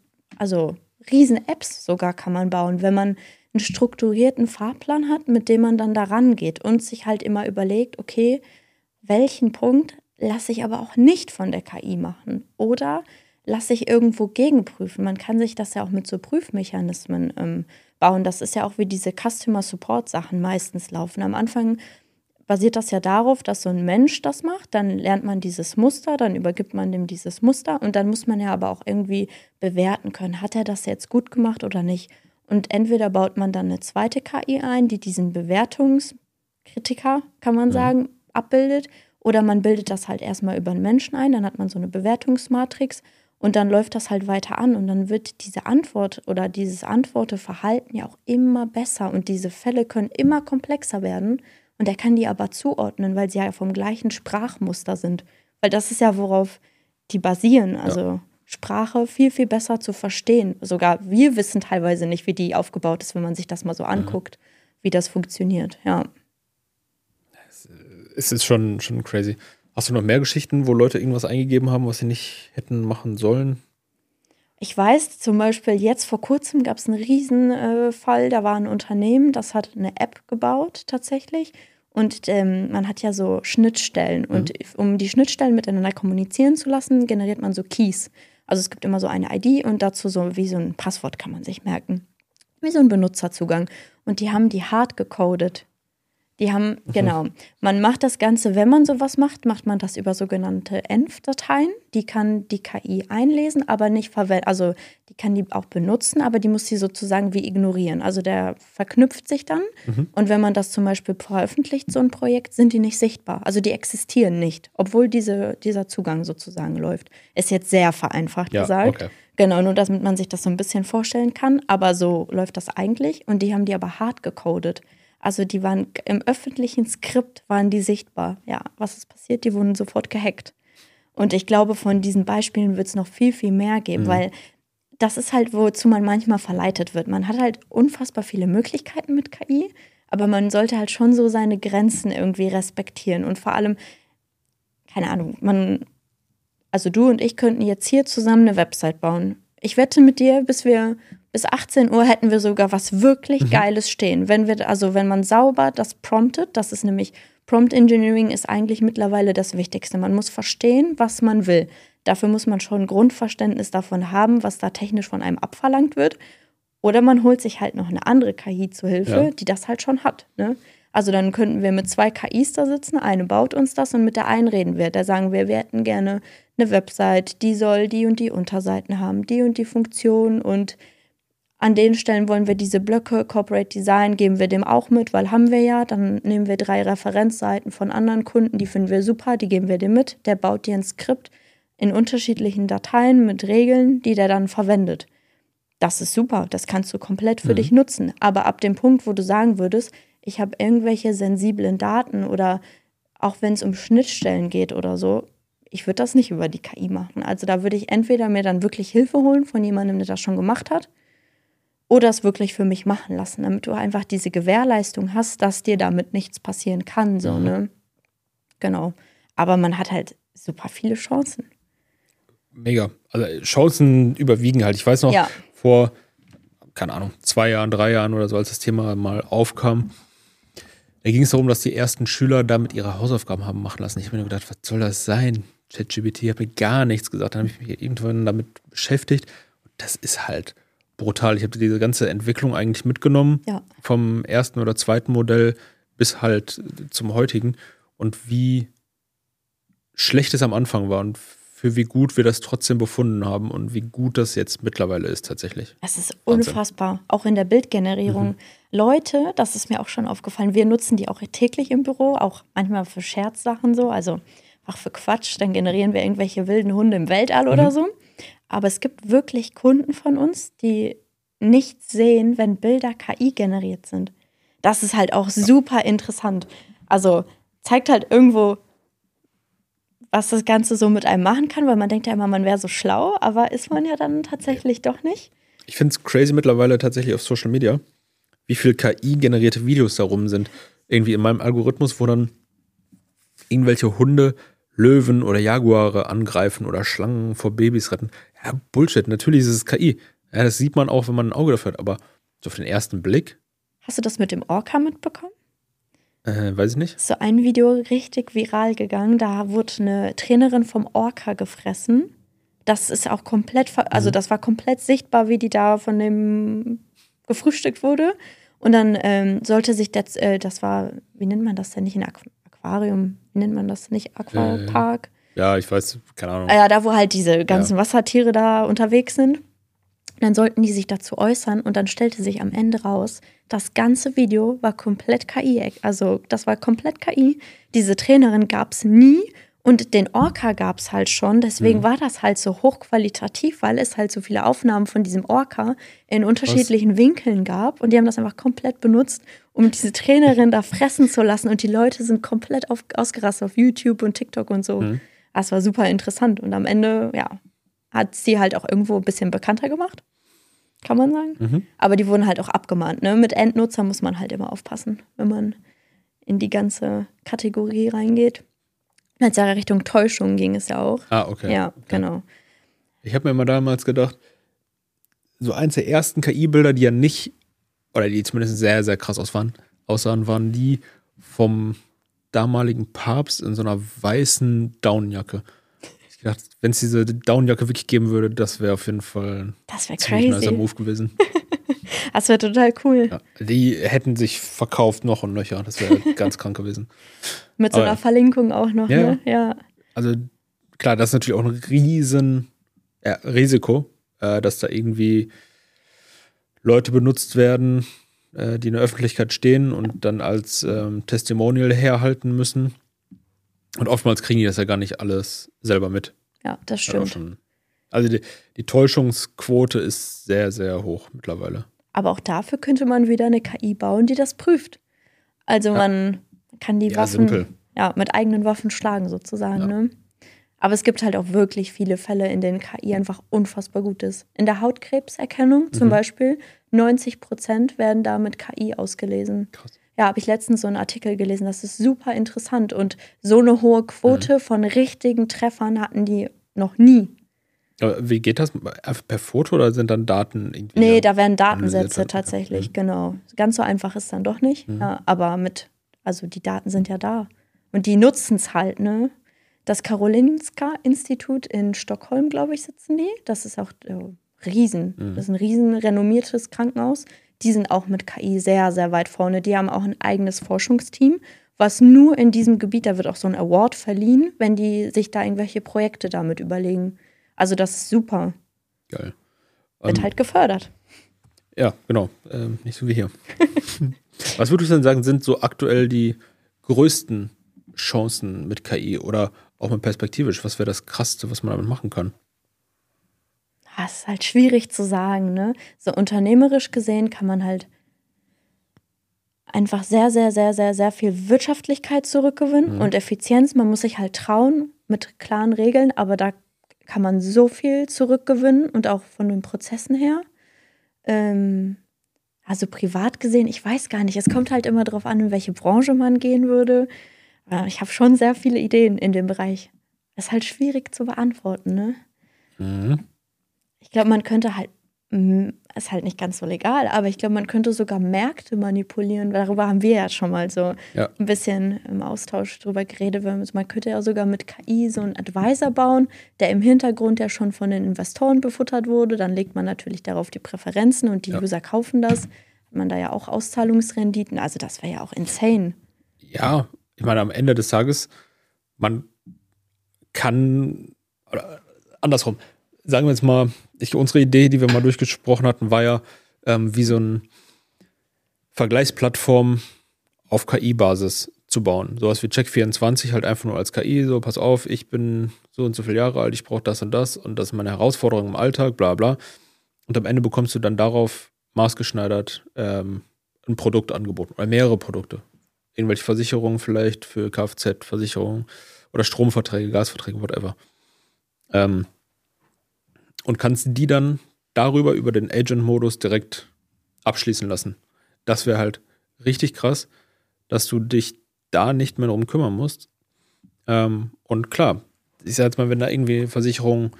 riesen Apps sogar kann man bauen, wenn man einen strukturierten Fahrplan hat, mit dem man dann da rangeht und sich halt immer überlegt, okay, welchen Punkt lasse ich aber auch nicht von der KI machen oder lasse ich irgendwo gegenprüfen. Man kann sich das ja auch mit so Prüfmechanismen bauen. Das ist ja auch wie diese Customer Support Sachen meistens laufen. Am Anfang basiert das ja darauf, dass so ein Mensch das macht, dann lernt man dieses Muster, dann übergibt man dem dieses Muster und dann muss man ja aber auch irgendwie bewerten können, hat er das jetzt gut gemacht oder nicht. Und entweder baut man dann eine zweite KI ein, die diesen Bewertungskritiker, kann man sagen, abbildet, oder man bildet das halt erstmal über einen Menschen ein, dann hat man so eine Bewertungsmatrix und dann läuft das halt weiter an und dann wird diese Antwort oder dieses Antworteverhalten ja auch immer besser und diese Fälle können immer komplexer werden. Und er kann die aber zuordnen, weil sie ja vom gleichen Sprachmuster sind. Weil das ist ja, worauf die basieren. Also Sprache viel, viel besser zu verstehen. Sogar wir wissen teilweise nicht, wie die aufgebaut ist, wenn man sich das mal so anguckt, wie das funktioniert. Ja. Es ist schon crazy. Hast du noch mehr Geschichten, wo Leute irgendwas eingegeben haben, was sie nicht hätten machen sollen? Ich weiß zum Beispiel, jetzt vor kurzem gab es einen Riesenfall, da war ein Unternehmen, das hat eine App gebaut tatsächlich und man hat ja so Schnittstellen und um die Schnittstellen miteinander kommunizieren zu lassen, generiert man so Keys. Also es gibt immer so eine ID und dazu so wie so ein Passwort kann man sich merken, wie so ein Benutzerzugang und die haben die hart gecodet. Die haben, genau, man macht das Ganze, wenn man sowas macht, macht man das über sogenannte ENV-Dateien. Die kann die KI einlesen, aber nicht verwenden. Also die kann die auch benutzen, aber die muss sie sozusagen wie ignorieren. Also der verknüpft sich dann und wenn man das zum Beispiel veröffentlicht, so ein Projekt, sind die nicht sichtbar. Also die existieren nicht, obwohl dieser Zugang sozusagen läuft. Ist jetzt sehr vereinfacht gesagt. Okay. Genau, nur damit man sich das so ein bisschen vorstellen kann, aber so läuft das eigentlich und die haben die aber hart gecodet. Also die waren im öffentlichen Skript, waren die sichtbar. Ja, was ist passiert? Die wurden sofort gehackt. Und ich glaube, von diesen Beispielen wird es noch viel, viel mehr geben, weil das ist halt, wozu man manchmal verleitet wird. Man hat halt unfassbar viele Möglichkeiten mit KI, aber man sollte halt schon so seine Grenzen irgendwie respektieren. Und vor allem, keine Ahnung, also du und ich könnten jetzt hier zusammen eine Website bauen. Ich wette mit dir, bis 18 Uhr hätten wir sogar was wirklich Geiles stehen. Wenn man sauber das promptet, das ist nämlich, Prompt Engineering ist eigentlich mittlerweile das Wichtigste. Man muss verstehen, was man will. Dafür muss man schon ein Grundverständnis davon haben, was da technisch von einem abverlangt wird. Oder man holt sich halt noch eine andere KI zu Hilfe, die das halt schon hat. Ne? Also dann könnten wir mit 2 KIs da sitzen, eine baut uns das und mit der einen reden wir. Da sagen wir hätten gerne eine Website, die soll die und die Unterseiten haben, die und die Funktion und an den Stellen wollen wir diese Blöcke, Corporate Design, geben wir dem auch mit, weil haben wir ja. Dann nehmen wir 3 Referenzseiten von anderen Kunden, die finden wir super, die geben wir dem mit. Der baut dir ein Skript in unterschiedlichen Dateien mit Regeln, die der dann verwendet. Das ist super, das kannst du komplett für dich nutzen. Aber ab dem Punkt, wo du sagen würdest, ich habe irgendwelche sensiblen Daten oder auch wenn es um Schnittstellen geht oder so, ich würde das nicht über die KI machen. Also da würde ich entweder mir dann wirklich Hilfe holen von jemandem, der das schon gemacht hat, oder es wirklich für mich machen lassen, damit du einfach diese Gewährleistung hast, dass dir damit nichts passieren kann. So, ne? Genau. Aber man hat halt super viele Chancen. Mega. Also Chancen überwiegen halt. Ich weiß noch, vor, keine Ahnung, 2 Jahren, 3 Jahren oder so, als das Thema mal aufkam, da ging es darum, dass die ersten Schüler damit ihre Hausaufgaben haben machen lassen. Ich habe mir nur gedacht, was soll das sein? ChatGPT hat mir gar nichts gesagt. Dann habe ich mich irgendwann damit beschäftigt. Und das ist halt brutal. Ich habe diese ganze Entwicklung eigentlich mitgenommen, vom ersten oder zweiten Modell bis halt zum heutigen und wie schlecht es am Anfang war und für wie gut wir das trotzdem befunden haben und wie gut das jetzt mittlerweile ist tatsächlich. Es ist unfassbar, auch in der Bildgenerierung. Leute, das ist mir auch schon aufgefallen, wir nutzen die auch täglich im Büro, auch manchmal für Scherzsachen so, also auch für Quatsch, dann generieren wir irgendwelche wilden Hunde im Weltall oder so. Aber es gibt wirklich Kunden von uns, die nicht sehen, wenn Bilder KI generiert sind. Das ist halt auch super interessant. Also zeigt halt irgendwo, was das Ganze so mit einem machen kann, weil man denkt ja immer, man wäre so schlau, aber ist man ja dann tatsächlich doch nicht. Ich finde es crazy mittlerweile tatsächlich auf Social Media, wie viel KI-generierte Videos da rum sind. Irgendwie in meinem Algorithmus, wo dann irgendwelche Hunde Löwen oder Jaguare angreifen oder Schlangen vor Babys retten. Ja, Bullshit, natürlich ist es KI. Ja, das sieht man auch, wenn man ein Auge dafür hat, aber so auf den ersten Blick. Hast du das mit dem Orca mitbekommen? Weiß ich nicht. So ein Video richtig viral gegangen, da wurde eine Trainerin vom Orca gefressen. Das ist auch komplett, also das war komplett sichtbar, wie die da von dem gefrühstückt wurde. Und dann sollte sich das war, wie nennt man das denn, nicht ein Aquarium, wie nennt man das, nicht Aquapark? Ja, ich weiß, keine Ahnung. Ja, da wo halt diese ganzen Wassertiere da unterwegs sind. Dann sollten die sich dazu äußern und dann stellte sich am Ende raus, das ganze Video war komplett KI. Also das war komplett KI. Diese Trainerin gab es nie und den Orca gab es halt schon. Deswegen war das halt so hochqualitativ, weil es halt so viele Aufnahmen von diesem Orca in unterschiedlichen Winkeln gab. Und die haben das einfach komplett benutzt, um diese Trainerin da fressen zu lassen. Und die Leute sind komplett ausgerastet auf YouTube und TikTok und so. Das war super interessant. Und am Ende, hat sie halt auch irgendwo ein bisschen bekannter gemacht, kann man sagen. Aber die wurden halt auch abgemahnt. Ne? Mit Endnutzer muss man halt immer aufpassen, wenn man in die ganze Kategorie reingeht. Als ja Richtung Täuschung ging es ja auch. Ah, okay. Ja, genau. Ich habe mir immer damals gedacht, so eins der ersten KI-Bilder, die ja nicht, oder die zumindest sehr, sehr krass aussahen, waren die vom damaligen Papst in so einer weißen Daunenjacke. Ich dachte, wenn es diese Daunenjacke wirklich geben würde, das wäre auf jeden Fall ein nicer Move gewesen. Das wäre total cool. Ja, die hätten sich verkauft noch und nöcher. Das wäre ganz krank gewesen. Mit so einer Verlinkung auch noch, ne? Ja. Also klar, das ist natürlich auch ein riesen Risiko, dass da irgendwie Leute benutzt werden, die in der Öffentlichkeit stehen und dann als Testimonial herhalten müssen. Und oftmals kriegen die das ja gar nicht alles selber mit. Ja, das stimmt. Also die Täuschungsquote ist sehr, sehr hoch mittlerweile. Aber auch dafür könnte man wieder eine KI bauen, die das prüft. Also man kann die Waffen mit eigenen Waffen schlagen sozusagen. Ne? Aber es gibt halt auch wirklich viele Fälle, in denen KI einfach unfassbar gut ist. In der Hautkrebserkennung zum Beispiel, 90% werden da mit KI ausgelesen. Krass. Ja, habe ich letztens so einen Artikel gelesen, das ist super interessant. Und so eine hohe Quote von richtigen Treffern hatten die noch nie. Wie geht das? Per Foto oder sind dann Daten irgendwie? Nee, da werden Datensätze tatsächlich, genau. Ganz so einfach ist dann doch nicht. Ja, aber die Daten sind ja da. Und die nutzen es halt, ne? Das Karolinska-Institut in Stockholm, glaube ich, sitzen die. Das ist auch das ist ein riesen renommiertes Krankenhaus. Die sind auch mit KI sehr, sehr weit vorne. Die haben auch ein eigenes Forschungsteam, was nur in diesem Gebiet, da wird auch so ein Award verliehen, wenn die sich da irgendwelche Projekte damit überlegen. Also das ist super. Geil. Wird halt gefördert. Ja, genau. Nicht so wie hier. Was würdest du denn sagen, sind so aktuell die größten Chancen mit KI oder auch mit perspektivisch, was wäre das Krasseste, was man damit machen kann? Das ist halt schwierig zu sagen, ne? So unternehmerisch gesehen kann man halt einfach sehr, sehr, sehr, sehr, sehr viel Wirtschaftlichkeit zurückgewinnen und Effizienz. Man muss sich halt trauen mit klaren Regeln, aber da kann man so viel zurückgewinnen und auch von den Prozessen her. Also privat gesehen, ich weiß gar nicht. Es kommt halt immer darauf an, in welche Branche man gehen würde. Aber ich habe schon sehr viele Ideen in dem Bereich. Das ist halt schwierig zu beantworten, ne? Mhm. Ich glaube, man könnte halt, ist halt nicht ganz so legal, aber ich glaube, man könnte sogar Märkte manipulieren. Darüber haben wir ja schon mal so ein bisschen im Austausch drüber geredet. Man könnte ja sogar mit KI so einen Advisor bauen, der im Hintergrund ja schon von den Investoren befuttert wurde. Dann legt man natürlich darauf die Präferenzen und die User kaufen das. Hat man da ja auch Auszahlungsrenditen. Also das wäre ja auch insane. Ja, ich meine, am Ende des Tages, man kann, oder andersrum, sagen wir jetzt mal, unsere Idee, die wir mal durchgesprochen hatten, war ja, wie so eine Vergleichsplattform auf KI-Basis zu bauen. Sowas wie Check24 halt einfach nur als KI, so pass auf, ich bin so und so viele Jahre alt, ich brauche das und das ist meine Herausforderung im Alltag, bla bla. Und am Ende bekommst du dann darauf maßgeschneidert ein Produkt angeboten oder mehrere Produkte. Irgendwelche Versicherungen vielleicht für Kfz-Versicherungen oder Stromverträge, Gasverträge, whatever. Und kannst die dann darüber, über den Agent-Modus direkt abschließen lassen. Das wäre halt richtig krass, dass du dich da nicht mehr darum kümmern musst. Und klar, ich sag jetzt mal, wenn da irgendwie Versicherung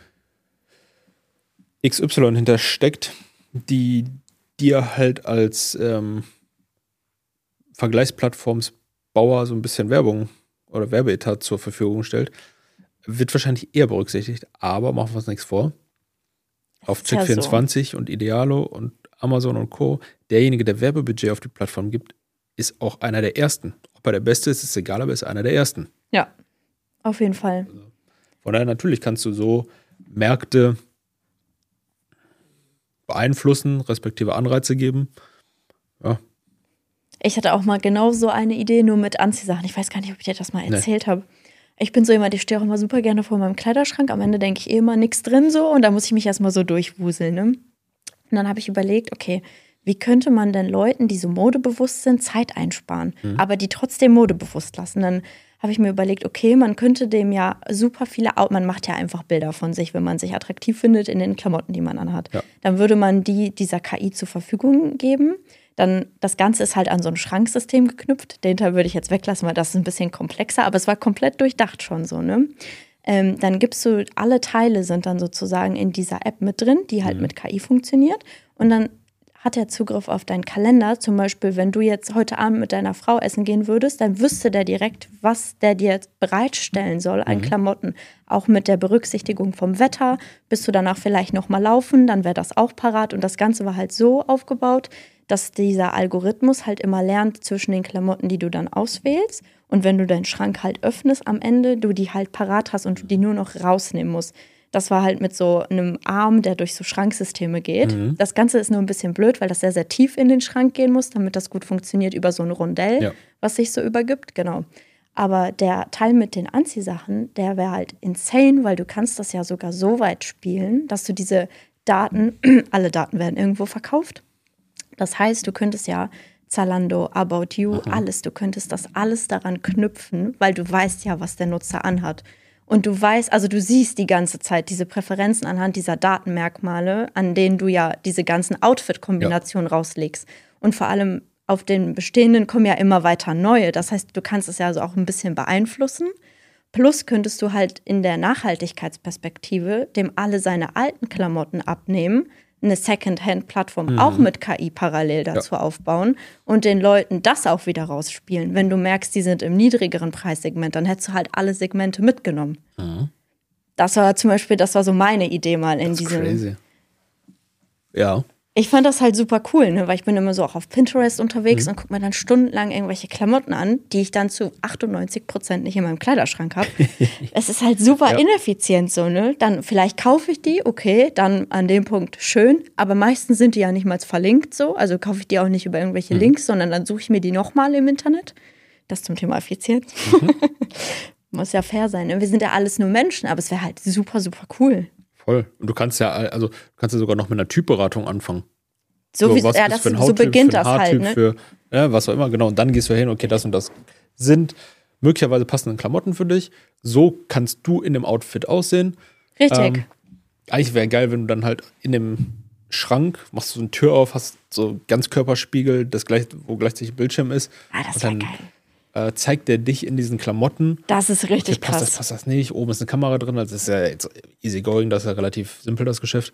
XY hintersteckt, die dir halt als Vergleichsplattformsbauer so ein bisschen Werbung oder Werbeetat zur Verfügung stellt, wird wahrscheinlich eher berücksichtigt. Aber machen wir uns nichts vor. Auf Check24 und Idealo und Amazon und Co., derjenige, der Werbebudget auf die Plattform gibt, ist auch einer der Ersten. Ob er der Beste ist, ist egal, aber er ist einer der Ersten. Ja, auf jeden Fall. Also, von daher natürlich kannst du so Märkte beeinflussen, respektive Anreize geben. Ja. Ich hatte auch mal genau so eine Idee, nur mit Anziehsachen. Ich weiß gar nicht, ob ich dir das mal erzählt habe. Ich bin so jemand, ich stehe auch immer super gerne vor meinem Kleiderschrank. Am Ende denke ich immer nichts drin so und da muss ich mich erstmal so durchwuseln. Ne? Und dann habe ich überlegt, okay, wie könnte man denn Leuten, die so modebewusst sind, Zeit einsparen, aber die trotzdem modebewusst lassen? Dann habe ich mir überlegt, okay, man könnte dem ja super viele, man macht ja einfach Bilder von sich, wenn man sich attraktiv findet in den Klamotten, die man anhat. Ja. Dann würde man die dieser KI zur Verfügung geben. Dann, das Ganze ist halt an so ein Schranksystem geknüpft. Den Teil würde ich jetzt weglassen, weil das ist ein bisschen komplexer, aber es war komplett durchdacht schon so, ne? Dann gibst du, alle Teile sind dann sozusagen in dieser App mit drin, die halt mit KI funktioniert. Und dann hat er Zugriff auf deinen Kalender. Zum Beispiel, wenn du jetzt heute Abend mit deiner Frau essen gehen würdest, dann wüsste der direkt, was der dir bereitstellen soll an Klamotten. Auch mit der Berücksichtigung vom Wetter. Bist du danach vielleicht noch mal laufen, dann wäre das auch parat. Und das Ganze war halt so aufgebaut, dass dieser Algorithmus halt immer lernt zwischen den Klamotten, die du dann auswählst. Und wenn du deinen Schrank halt öffnest am Ende, du die halt parat hast und du die nur noch rausnehmen musst. Das war halt mit so einem Arm, der durch so Schranksysteme geht. Das Ganze ist nur ein bisschen blöd, weil das sehr, sehr tief in den Schrank gehen muss, damit das gut funktioniert über so ein Rondell, was sich so übergibt. Genau. Aber der Teil mit den Anziehsachen, der wäre halt insane, weil du kannst das ja sogar so weit spielen, dass du diese Daten, alle Daten werden irgendwo verkauft. Das heißt, du könntest ja Zalando, About You, alles, du könntest das alles daran knüpfen, weil du weißt ja, was der Nutzer anhat. Und du weißt, also du siehst die ganze Zeit diese Präferenzen anhand dieser Datenmerkmale, an denen du ja diese ganzen Outfit-Kombinationen rauslegst. Und vor allem auf den bestehenden kommen ja immer weiter neue. Das heißt, du kannst es ja also auch ein bisschen beeinflussen. Plus könntest du halt in der Nachhaltigkeitsperspektive dem alle seine alten Klamotten abnehmen, eine Second-Hand-Plattform auch mit KI parallel dazu aufbauen und den Leuten das auch wieder rausspielen. Wenn du merkst, die sind im niedrigeren Preissegment, dann hättest du halt alle Segmente mitgenommen. Das war zum Beispiel, das war so meine Idee mal in diesem. Crazy. Ja. Ich fand das halt super cool, ne? Weil ich bin immer so auch auf Pinterest unterwegs und gucke mir dann stundenlang irgendwelche Klamotten an, die ich dann zu 98% nicht in meinem Kleiderschrank habe. Es ist halt super ineffizient so, ne? Dann vielleicht kaufe ich die, okay, dann an dem Punkt schön, aber meistens sind die ja nicht mal verlinkt so, also kaufe ich die auch nicht über irgendwelche Links, sondern dann suche ich mir die nochmal im Internet. Das zum Thema Effizienz. Muss ja fair sein. Ne? Wir sind ja alles nur Menschen, aber es wäre halt super, super cool. Voll. Und du kannst ja sogar noch mit einer Typberatung anfangen. So beginnt das halt, ne? Für, ja, was auch immer, genau. Und dann gehst du hin, okay, das und das sind möglicherweise passende Klamotten für dich. So kannst du in dem Outfit aussehen. Richtig. Eigentlich wäre geil, wenn du dann halt in dem Schrank machst du so eine Tür auf, hast so Ganzkörperspiegel, wo gleichzeitig Bildschirm ist. Das ist ja geil. Zeigt der dich in diesen Klamotten. Das ist richtig okay, krass. Passt das nicht? Oben ist eine Kamera drin, also das ist ja jetzt easy going, das ist ja relativ simpel, das Geschäft.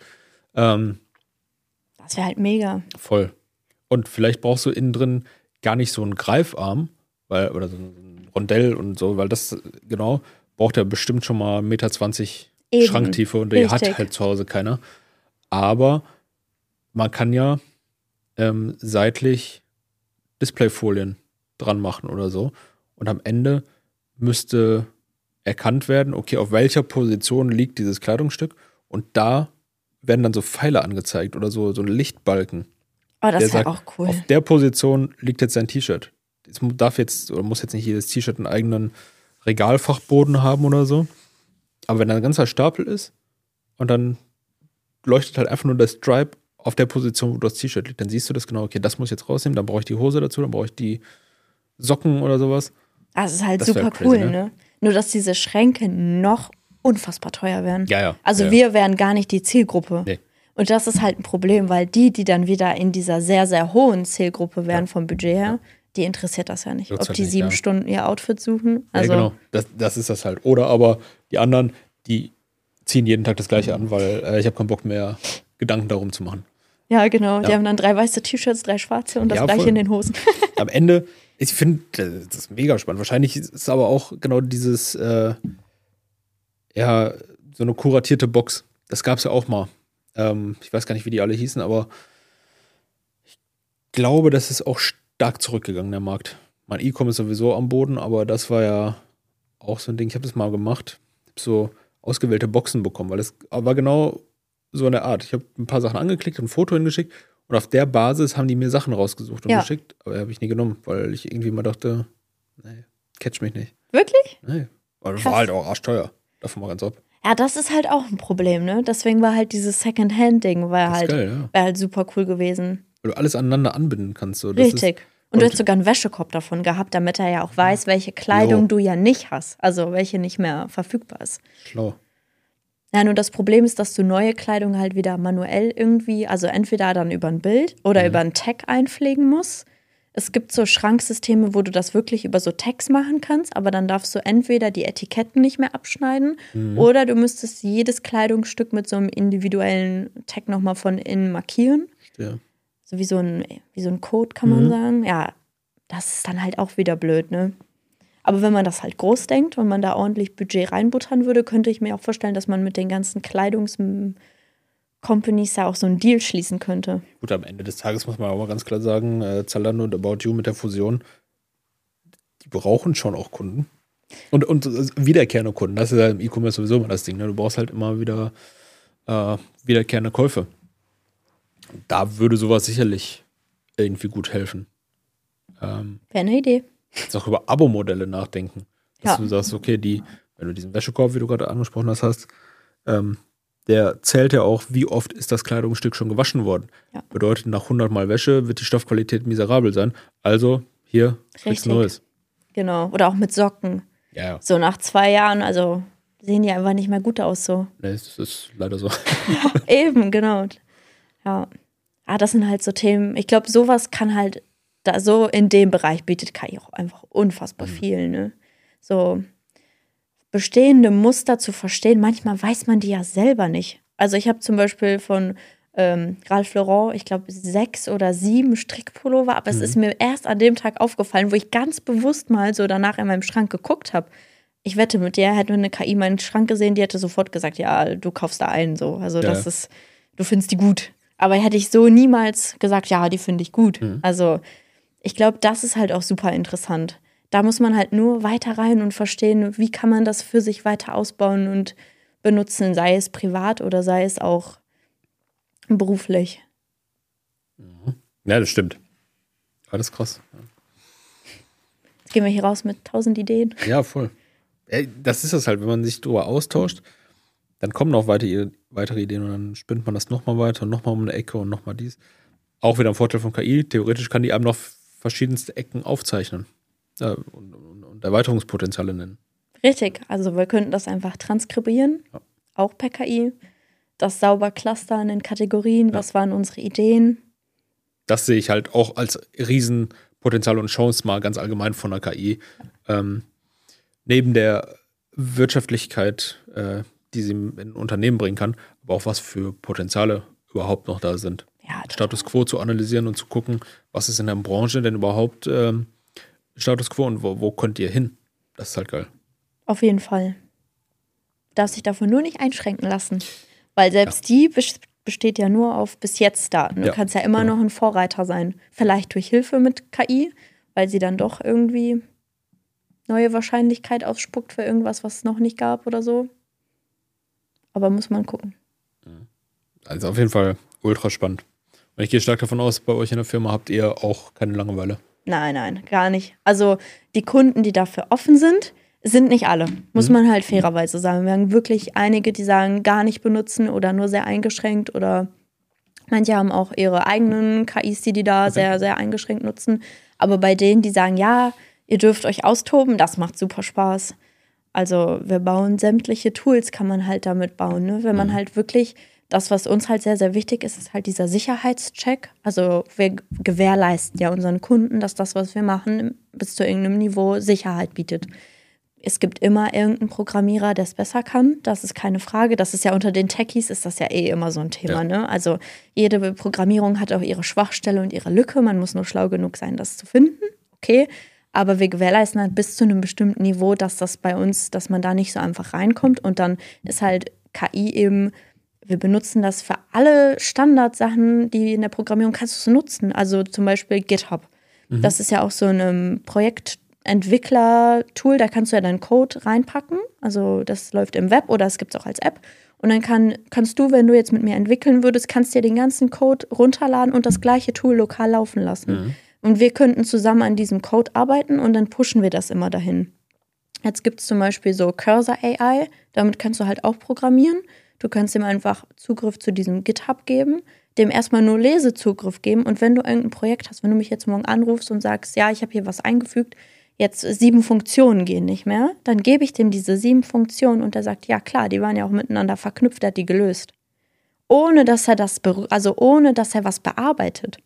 Das wäre halt mega. Voll. Und vielleicht brauchst du innen drin gar nicht so einen Greifarm, oder so ein Rondell und so, weil das, genau, braucht ja bestimmt schon mal 1,20 Meter Schranktiefe und die hat halt zu Hause keiner. Aber man kann ja seitlich Displayfolien dran machen oder so. Und am Ende müsste erkannt werden, okay, auf welcher Position liegt dieses Kleidungsstück. Und da werden dann so Pfeile angezeigt oder so ein Lichtbalken. Oh, das wäre auch cool. Auf der Position liegt jetzt dein T-Shirt. Es muss jetzt nicht jedes T-Shirt einen eigenen Regalfachboden haben oder so. Aber wenn da ein ganzer Stapel ist und dann leuchtet halt einfach nur der Stripe auf der Position, wo das T-Shirt liegt, dann siehst du das genau, okay, das muss ich jetzt rausnehmen, dann brauche ich die Hose dazu, dann brauche ich die Socken oder sowas. Das ist halt super cool, ne? Nur, dass diese Schränke noch unfassbar teuer werden. Ja. Also wir wären gar nicht die Zielgruppe. Nee. Und das ist halt ein Problem, weil die dann wieder in dieser sehr, sehr hohen Zielgruppe wären vom Budget her, die interessiert das ja nicht. Ob die 7 Stunden ihr Outfit suchen. Also ja, genau. Das ist das halt. Oder aber die anderen, die ziehen jeden Tag das Gleiche an, weil ich habe keinen Bock mehr, Gedanken darum zu machen. Ja, genau. Die haben dann 3 weiße T-Shirts, 3 schwarze und das Gleiche voll. in den Hosen. Am Ende, ich finde, das ist mega spannend. Wahrscheinlich ist es aber auch genau dieses, so eine kuratierte Box. Das gab es ja auch mal. Ich weiß gar nicht, wie die alle hießen, aber ich glaube, das ist auch stark zurückgegangen, der Markt. Mein E-Com ist sowieso am Boden, aber das war ja auch so ein Ding. Ich habe das mal gemacht. Ich habe so ausgewählte Boxen bekommen, weil das war genau so eine Art. Ich habe ein paar Sachen angeklickt und ein Foto hingeschickt und auf der Basis haben die mir Sachen rausgesucht und geschickt. Aber habe ich nie genommen, weil ich irgendwie mal dachte, nee, catch mich nicht. Wirklich? Nee. Aber das war halt auch arschteuer. Davon mal ganz ab. Ja, das ist halt auch ein Problem, ne? Deswegen war halt dieses Second-Hand-Ding wäre halt super cool gewesen. Weil du alles aneinander anbinden kannst. So. Richtig. Und du hast sogar einen Wäschekorb davon gehabt, damit er ja auch weiß, welche Kleidung du ja nicht hast. Also welche nicht mehr verfügbar ist. Schlau. Ja, nur das Problem ist, dass du neue Kleidung halt wieder manuell irgendwie, also entweder dann über ein Bild oder über einen Tag einpflegen musst. Es gibt so Schranksysteme, wo du das wirklich über so Tags machen kannst, aber dann darfst du entweder die Etiketten nicht mehr abschneiden oder du müsstest jedes Kleidungsstück mit so einem individuellen Tag nochmal von innen markieren. Ja. So wie so ein Code, kann man sagen. Ja, das ist dann halt auch wieder blöd, ne? Aber wenn man das halt groß denkt und man da ordentlich Budget reinbuttern würde, könnte ich mir auch vorstellen, dass man mit den ganzen Companies da auch so einen Deal schließen könnte. Gut, am Ende des Tages muss man auch mal ganz klar sagen, Zalando und About You mit der Fusion, die brauchen schon auch Kunden. Und wiederkehrende Kunden. Das ist ja im E-Commerce sowieso immer das Ding. Ne? Du brauchst halt immer wieder wiederkehrende Käufe. Da würde sowas sicherlich irgendwie gut helfen. Wäre eine Idee. Jetzt auch über Abo-Modelle nachdenken. Dass du sagst, okay, wenn du diesen Wäschekorb, wie du gerade angesprochen hast, der zählt ja auch, wie oft ist das Kleidungsstück schon gewaschen worden. Ja. Bedeutet, nach 100 Mal Wäsche wird die Stoffqualität miserabel sein. Also, hier, kriegst du Neues. Genau, oder auch mit Socken. Ja. So nach 2 Jahren, also sehen die einfach nicht mehr gut aus so. Nee, das ist leider so. Ja, eben, genau. Ja. Das sind halt so Themen, ich glaube, sowas kann halt, so in dem Bereich bietet KI auch einfach unfassbar viel, ne? So bestehende Muster zu verstehen, manchmal weiß man die ja selber nicht. Also ich habe zum Beispiel von Ralph Lauren, ich glaube 6 oder 7 Strickpullover, aber es ist mir erst an dem Tag aufgefallen, wo ich ganz bewusst mal so danach in meinem Schrank geguckt habe. Ich wette mit dir, hätte eine KI meinen Schrank gesehen, die hätte sofort gesagt, ja, du kaufst da einen so. Also das ist, du findest die gut. Aber hätte ich so niemals gesagt, ja, die finde ich gut. Also ich glaube, das ist halt auch super interessant. Da muss man halt nur weiter rein und verstehen, wie kann man das für sich weiter ausbauen und benutzen, sei es privat oder sei es auch beruflich. Ja, das stimmt. Alles krass. Jetzt gehen wir hier raus mit 1000 Ideen. Ja, voll. Das ist das halt, wenn man sich darüber austauscht, dann kommen noch weitere Ideen und dann spinnt man das nochmal weiter und nochmal um eine Ecke und nochmal dies. Auch wieder ein Vorteil von KI. Theoretisch kann die einem noch verschiedenste Ecken aufzeichnen und Erweiterungspotenziale nennen. Richtig, also wir könnten das einfach transkribieren, auch per KI, das sauber clustern in Kategorien, was waren unsere Ideen. Das sehe ich halt auch als Riesenpotenzial und Chance mal ganz allgemein von der KI. Neben der Wirtschaftlichkeit, die sie in Unternehmen bringen kann, aber auch was für Potenziale überhaupt noch da sind. Ja, Status Quo zu analysieren und zu gucken, was ist in der Branche denn überhaupt Status Quo und wo könnt ihr hin? Das ist halt geil. auf jeden Fall. Darf sich davon nur nicht einschränken lassen, weil selbst die besteht ja nur auf bis jetzt Daten. Du kannst ja immer noch ein Vorreiter sein. Vielleicht durch Hilfe mit KI, weil sie dann doch irgendwie neue Wahrscheinlichkeit ausspuckt für irgendwas, was es noch nicht gab oder so. Aber muss man gucken. Also auf jeden Fall ultra spannend. Und ich gehe stark davon aus, bei euch in der Firma habt ihr auch keine Langeweile. Nein, gar nicht. Also die Kunden, die dafür offen sind nicht alle. Muss man halt fairerweise sagen. Wir haben wirklich einige, die sagen, gar nicht benutzen oder nur sehr eingeschränkt oder manche haben auch ihre eigenen KIs, die da sehr, sehr eingeschränkt nutzen. Aber bei denen, die sagen, ja, ihr dürft euch austoben, das macht super Spaß. Also wir bauen sämtliche Tools, kann man halt damit bauen. Ne? Wenn man halt wirklich, das, was uns halt sehr, sehr wichtig ist, ist halt dieser Sicherheitscheck. Also wir gewährleisten ja unseren Kunden, dass das, was wir machen, bis zu irgendeinem Niveau Sicherheit bietet. Es gibt immer irgendeinen Programmierer, der es besser kann. Das ist keine Frage. Das ist ja unter den Techies ist das ja immer so ein Thema. Ne? Also jede Programmierung hat auch ihre Schwachstelle und ihre Lücke. Man muss nur schlau genug sein, das zu finden. Okay. Aber wir gewährleisten halt bis zu einem bestimmten Niveau, dass das bei uns, dass man da nicht so einfach reinkommt. Und dann ist halt KI eben, wir benutzen das für alle Standardsachen, die in der Programmierung kannst du nutzen. Also zum Beispiel GitHub. Das ist ja auch so ein Projektentwickler-Tool, da kannst du ja deinen Code reinpacken. Also das läuft im Web oder es gibt es auch als App. Und dann kannst du, wenn du jetzt mit mir entwickeln würdest, kannst dir den ganzen Code runterladen und das gleiche Tool lokal laufen lassen. Und wir könnten zusammen an diesem Code arbeiten und dann pushen wir das immer dahin. Jetzt gibt es zum Beispiel so Cursor AI, damit kannst du halt auch programmieren. Du kannst ihm einfach Zugriff zu diesem GitHub geben, dem erstmal nur Lesezugriff geben und wenn du irgendein Projekt hast, wenn du mich jetzt morgen anrufst und sagst, ja, ich habe hier was eingefügt, jetzt 7 Funktionen gehen nicht mehr, dann gebe ich dem diese 7 Funktionen und er sagt, ja klar, die waren ja auch miteinander verknüpft, er hat die gelöst. Ohne dass er was bearbeitet.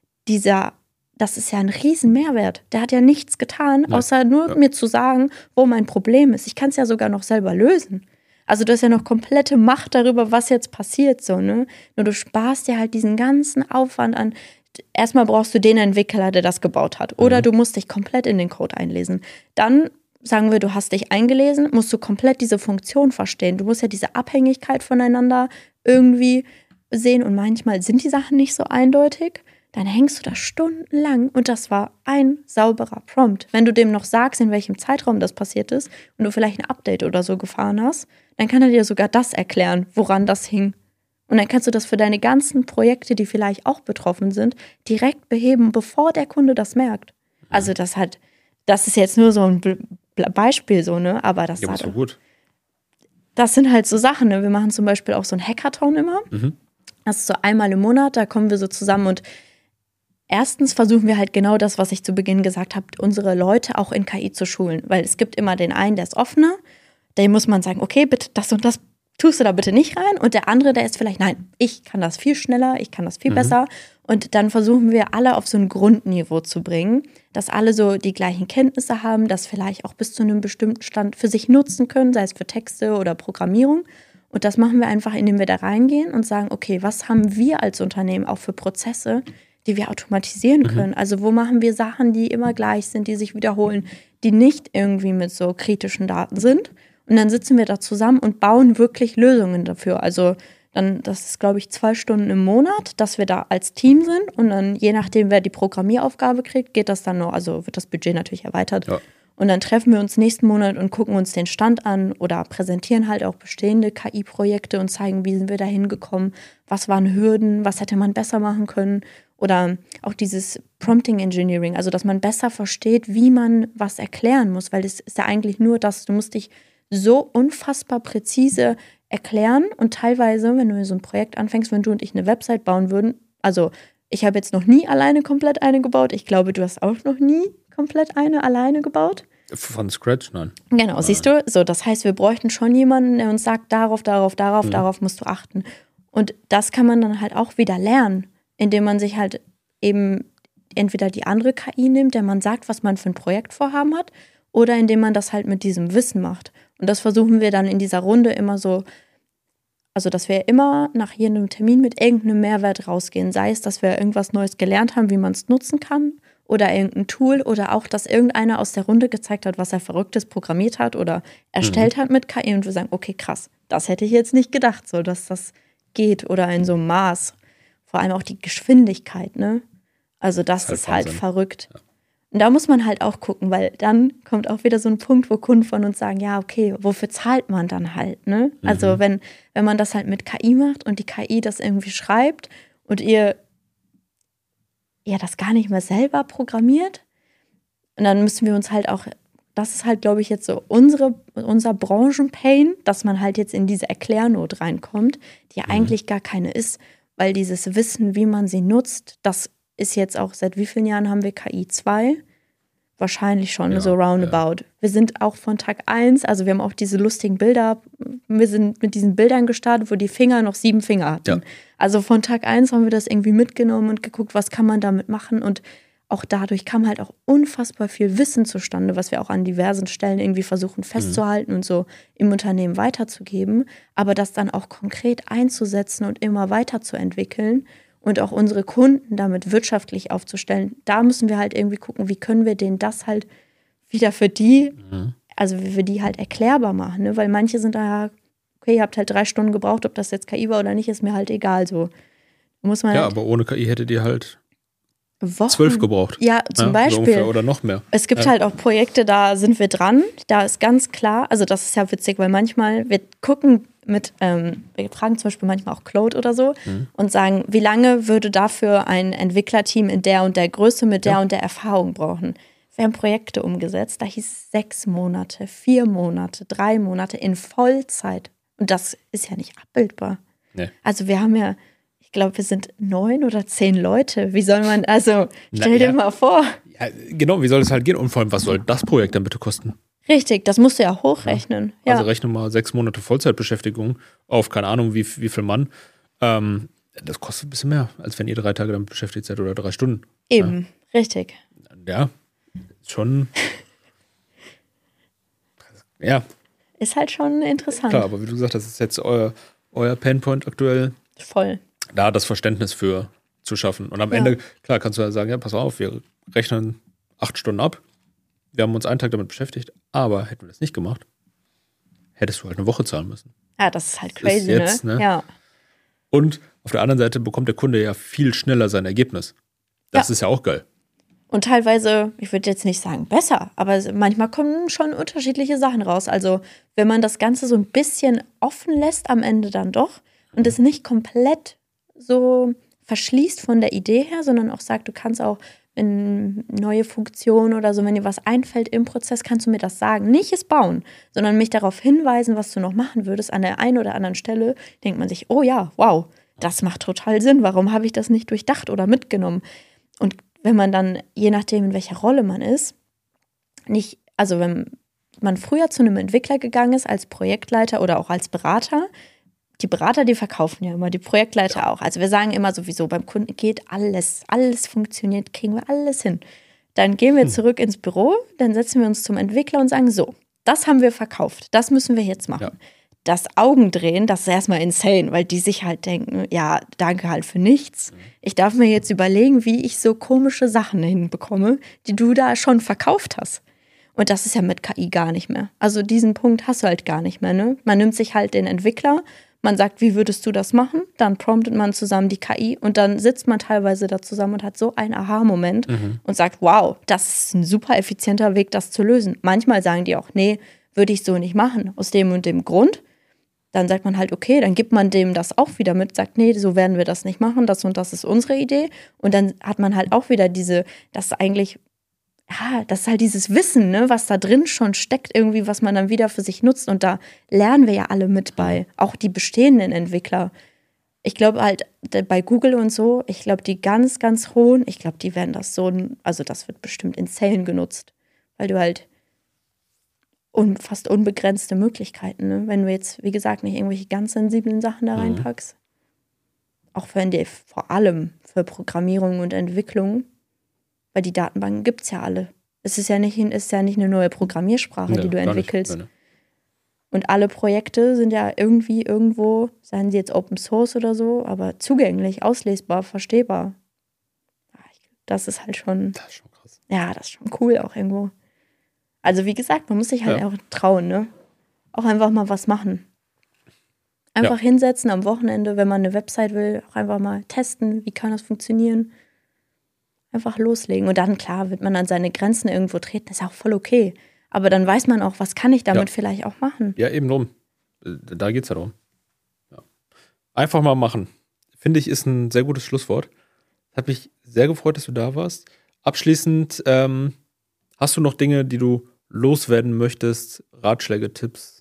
Das ist ja ein riesen Mehrwert. Der hat ja nichts getan, außer nur mir zu sagen, wo mein Problem ist. Ich kann es ja sogar noch selber lösen. Also du hast ja noch komplette Macht darüber, was jetzt passiert, so, ne? Nur du sparst dir halt diesen ganzen Aufwand an. Erstmal brauchst du den Entwickler, der das gebaut hat. Oder du musst dich komplett in den Code einlesen. Dann sagen wir, du hast dich eingelesen, musst du komplett diese Funktion verstehen. Du musst ja diese Abhängigkeit voneinander irgendwie sehen. Und manchmal sind die Sachen nicht so eindeutig. Dann hängst du da stundenlang und das war ein sauberer Prompt. Wenn du dem noch sagst, in welchem Zeitraum das passiert ist und du vielleicht ein Update oder so gefahren hast, dann kann er dir sogar das erklären, woran das hing. Und dann kannst du das für deine ganzen Projekte, die vielleicht auch betroffen sind, direkt beheben, bevor der Kunde das merkt. Also das ist jetzt nur so ein Beispiel so, ne? Aber das ist so gut. Das sind halt so Sachen, ne? Wir machen zum Beispiel auch so ein Hackathon immer. Das ist so einmal im Monat, da kommen wir so zusammen und erstens versuchen wir halt genau das, was ich zu Beginn gesagt habe, unsere Leute auch in KI zu schulen. Weil es gibt immer den einen, der ist offener, dem muss man sagen, okay, bitte das und das tust du da bitte nicht rein. Und der andere, der ist vielleicht, nein, ich kann das viel schneller, ich kann das viel besser. Und dann versuchen wir alle auf so ein Grundniveau zu bringen, dass alle so die gleichen Kenntnisse haben, das vielleicht auch bis zu einem bestimmten Stand für sich nutzen können, sei es für Texte oder Programmierung. Und das machen wir einfach, indem wir da reingehen und sagen, okay, was haben wir als Unternehmen auch für Prozesse, die wir automatisieren können. Also wo machen wir Sachen, die immer gleich sind, die sich wiederholen, die nicht irgendwie mit so kritischen Daten sind. Und dann sitzen wir da zusammen und bauen wirklich Lösungen dafür. Also dann, das ist, glaube ich, 2 Stunden im Monat, dass wir da als Team sind. Und dann, je nachdem, wer die Programmieraufgabe kriegt, geht das dann noch, also wird das Budget natürlich erweitert. Ja. Und dann treffen wir uns nächsten Monat und gucken uns den Stand an oder präsentieren halt auch bestehende KI-Projekte und zeigen, wie sind wir da hingekommen, was waren Hürden, was hätte man besser machen können. Oder auch dieses Prompting Engineering, also dass man besser versteht, wie man was erklären muss, weil das ist ja eigentlich nur das, du musst dich so unfassbar präzise erklären und teilweise, wenn du so ein Projekt anfängst, wenn du und ich eine Website bauen würden, also ich habe jetzt noch nie alleine komplett eine gebaut, ich glaube, du hast auch noch nie komplett eine alleine gebaut. Von Scratch, nein. Genau, siehst du, so das heißt, wir bräuchten schon jemanden, der uns sagt, darauf musst du achten. Und das kann man dann halt auch wieder lernen, indem man sich halt eben entweder die andere KI nimmt, der man sagt, was man für ein Projektvorhaben hat, oder indem man das halt mit diesem Wissen macht. Und das versuchen wir dann in dieser Runde immer so, also dass wir immer nach jedem Termin mit irgendeinem Mehrwert rausgehen. Sei es, dass wir irgendwas Neues gelernt haben, wie man es nutzen kann, oder irgendein Tool, oder auch, dass irgendeiner aus der Runde gezeigt hat, was er Verrücktes programmiert hat oder erstellt hat mit KI und wir sagen, okay, krass, das hätte ich jetzt nicht gedacht, so dass das geht oder in so einem Maß. Vor allem auch die Geschwindigkeit, ne? Also das ist halt verrückt. Ja. Und da muss man halt auch gucken, weil dann kommt auch wieder so ein Punkt, wo Kunden von uns sagen, ja, okay, wofür zahlt man dann halt, ne? Also wenn man das halt mit KI macht und die KI das irgendwie schreibt und ihr das gar nicht mehr selber programmiert, und dann müssen wir uns halt auch, das ist halt, glaube ich, jetzt so unser Branchenpain, dass man halt jetzt in diese Erklärnot reinkommt, die ja eigentlich gar keine ist, weil dieses Wissen, wie man sie nutzt, das ist jetzt auch, seit wie vielen Jahren haben wir KI 2? Wahrscheinlich schon, so roundabout. Ja. Wir sind auch von Tag 1, also wir haben auch diese lustigen Bilder, wir sind mit diesen Bildern gestartet, wo die Finger noch 7 Finger hatten. Ja. Also von Tag 1 haben wir das irgendwie mitgenommen und geguckt, was kann man damit machen, und auch dadurch kam halt auch unfassbar viel Wissen zustande, was wir auch an diversen Stellen irgendwie versuchen festzuhalten und so im Unternehmen weiterzugeben, aber das dann auch konkret einzusetzen und immer weiterzuentwickeln und auch unsere Kunden damit wirtschaftlich aufzustellen. Da müssen wir halt irgendwie gucken, wie können wir denen das halt wieder für die, also wie wir die halt erklärbar machen, ne? Weil manche sind da, okay, ihr habt halt 3 Stunden gebraucht, ob das jetzt KI war oder nicht, ist mir halt egal, so. Muss man ja, halt, aber ohne KI hättet ihr halt Wochen. 12 gebraucht. Ja, zum Beispiel. So ungefähr, oder noch mehr. Es gibt halt auch Projekte, da sind wir dran. Da ist ganz klar, also das ist ja witzig, weil manchmal, wir gucken wir fragen zum Beispiel manchmal auch Claude oder so und sagen, wie lange würde dafür ein Entwicklerteam in der und der Größe mit der und der Erfahrung brauchen? Wir haben Projekte umgesetzt, da hieß 6 Monate, 4 Monate, 3 Monate in Vollzeit. Und das ist ja nicht abbildbar. Nee. Also wir haben ja, ich glaube, wir sind 9 oder 10 Leute. Wie soll man, also stell dir mal vor. Ja, genau, wie soll es halt gehen? Und vor allem, was soll das Projekt dann bitte kosten? Richtig, das musst du ja hochrechnen. Ja. Also rechne mal 6 Monate Vollzeitbeschäftigung auf, keine Ahnung, wie viel Mann. Das kostet ein bisschen mehr, als wenn ihr 3 Tage damit beschäftigt seid oder 3 Stunden. Eben, richtig. Ja, schon. Ja. Ist halt schon interessant. Klar, aber wie du gesagt hast, das ist jetzt euer Painpoint aktuell. Voll. Da das Verständnis für zu schaffen. Und am Ende, klar, kannst du ja sagen, ja, pass auf, wir rechnen 8 Stunden ab. Wir haben uns einen Tag damit beschäftigt, aber hätten wir das nicht gemacht, hättest du halt eine Woche zahlen müssen. Ja, das ist halt crazy, ist jetzt, ne? Ja. Und auf der anderen Seite bekommt der Kunde ja viel schneller sein Ergebnis. Das ist ja auch geil. Und teilweise, ich würde jetzt nicht sagen besser, aber manchmal kommen schon unterschiedliche Sachen raus. Also wenn man das Ganze so ein bisschen offen lässt am Ende dann doch und es nicht komplett so verschließt von der Idee her, sondern auch sagt, du kannst auch in neue Funktionen oder so, wenn dir was einfällt im Prozess, kannst du mir das sagen. Nicht es bauen, sondern mich darauf hinweisen, was du noch machen würdest. An der einen oder anderen Stelle denkt man sich, oh ja, wow, das macht total Sinn. Warum habe ich das nicht durchdacht oder mitgenommen? Und wenn man dann, je nachdem, in welcher Rolle man ist, nicht, also wenn man früher zu einem Entwickler gegangen ist, als Projektleiter oder auch als Berater, die Berater, die verkaufen ja immer, die Projektleiter auch. Also wir sagen immer sowieso, beim Kunden geht alles funktioniert, kriegen wir alles hin. Dann gehen wir zurück ins Büro, dann setzen wir uns zum Entwickler und sagen, so, das haben wir verkauft, das müssen wir jetzt machen. Ja. Das Augendrehen, das ist erstmal insane, weil die sich halt denken, ja, danke halt für nichts. Ich darf mir jetzt überlegen, wie ich so komische Sachen hinbekomme, die du da schon verkauft hast. Und das ist ja mit KI gar nicht mehr. Also diesen Punkt hast du halt gar nicht mehr, ne? Man nimmt sich halt den Entwickler, man sagt, wie würdest du das machen? Dann promptet man zusammen die KI und dann sitzt man teilweise da zusammen und hat so einen Aha-Moment und sagt, wow, das ist ein super effizienter Weg, das zu lösen. Manchmal sagen die auch, nee, würde ich so nicht machen, aus dem und dem Grund. dann sagt man halt, okay, dann gibt man dem das auch wieder mit, sagt, nee, so werden wir das nicht machen, das und das ist unsere Idee. Und dann hat man halt auch wieder das ist halt dieses Wissen, ne, was da drin schon steckt, irgendwie, was man dann wieder für sich nutzt. Und da lernen wir ja alle mit bei, auch die bestehenden Entwickler. Ich glaube halt, bei Google und so, ich glaube, die ganz, ganz hohen, ich glaube, die werden das das wird bestimmt in Zellen genutzt, weil du halt fast unbegrenzte Möglichkeiten, ne? Wenn du jetzt, wie gesagt, nicht irgendwelche ganz sensiblen Sachen da reinpackst. Auch vor allem für Programmierung und Entwicklung, weil die Datenbanken gibt es ja alle. Es ist ja nicht eine neue Programmiersprache, die du entwickelst. Nicht. Und alle Projekte sind ja irgendwie irgendwo, seien sie jetzt Open Source oder so, aber zugänglich, auslesbar, verstehbar. Das ist halt schon. Das ist schon krass. Ja, das ist schon cool auch irgendwo. Also wie gesagt, man muss sich halt auch trauen, ne? Auch einfach mal was machen. Einfach hinsetzen am Wochenende, wenn man eine Website will, auch einfach mal testen, wie kann das funktionieren. Einfach loslegen. Und dann, klar, wird man an seine Grenzen irgendwo treten, ist auch voll okay. Aber dann weiß man auch, was kann ich damit vielleicht auch machen. Ja, eben drum. Da geht's ja darum. Ja. Einfach mal machen. Finde ich, ist ein sehr gutes Schlusswort. Hat mich sehr gefreut, dass du da warst. Abschließend, hast du noch Dinge, die du loswerden möchtest? Ratschläge, Tipps?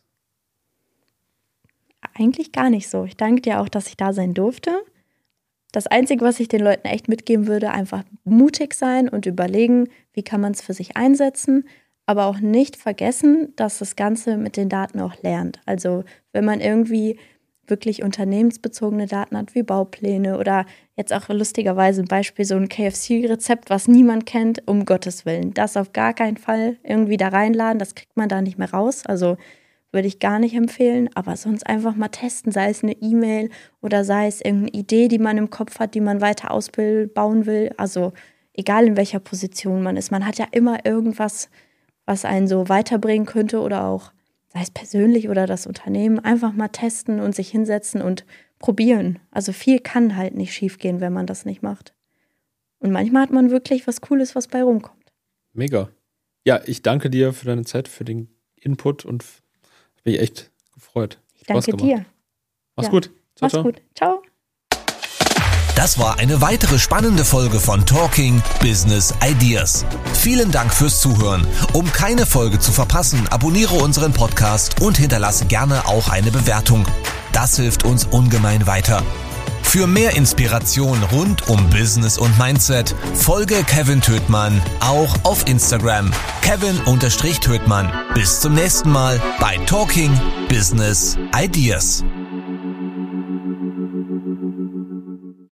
Eigentlich gar nicht so. Ich danke dir auch, dass ich da sein durfte. Das Einzige, was ich den Leuten echt mitgeben würde, einfach mutig sein und überlegen, wie kann man es für sich einsetzen, aber auch nicht vergessen, dass das Ganze mit den Daten auch lernt. Also wenn man irgendwie wirklich unternehmensbezogene Daten hat, wie Baupläne oder jetzt auch lustigerweise ein Beispiel, so ein KFC-Rezept, was niemand kennt, um Gottes Willen. Das auf gar keinen Fall irgendwie da reinladen, das kriegt man da nicht mehr raus. Also würde ich gar nicht empfehlen, aber sonst einfach mal testen, sei es eine E-Mail oder sei es irgendeine Idee, die man im Kopf hat, die man weiter bauen will. Also egal in welcher Position man ist, man hat ja immer irgendwas, was einen so weiterbringen könnte oder auch, sei es persönlich oder das Unternehmen, einfach mal testen und sich hinsetzen und probieren. Also viel kann halt nicht schiefgehen, wenn man das nicht macht. Und manchmal hat man wirklich was Cooles, was bei rumkommt. Mega. Ja, ich danke dir für deine Zeit, für den Input und bin ich echt gefreut. Ich danke dir. Mach's gut. Ciao, Mach's gut. Ciao. Das war eine weitere spannende Folge von Talking Business Ideas. Vielen Dank fürs Zuhören. Um keine Folge zu verpassen, abonniere unseren Podcast und hinterlasse gerne auch eine Bewertung. Das hilft uns ungemein weiter. Für mehr Inspiration rund um Business und Mindset folge Kevin Töthmann auch auf Instagram. Kevin_Töthmann. Bis zum nächsten Mal bei Talking Business Ideas.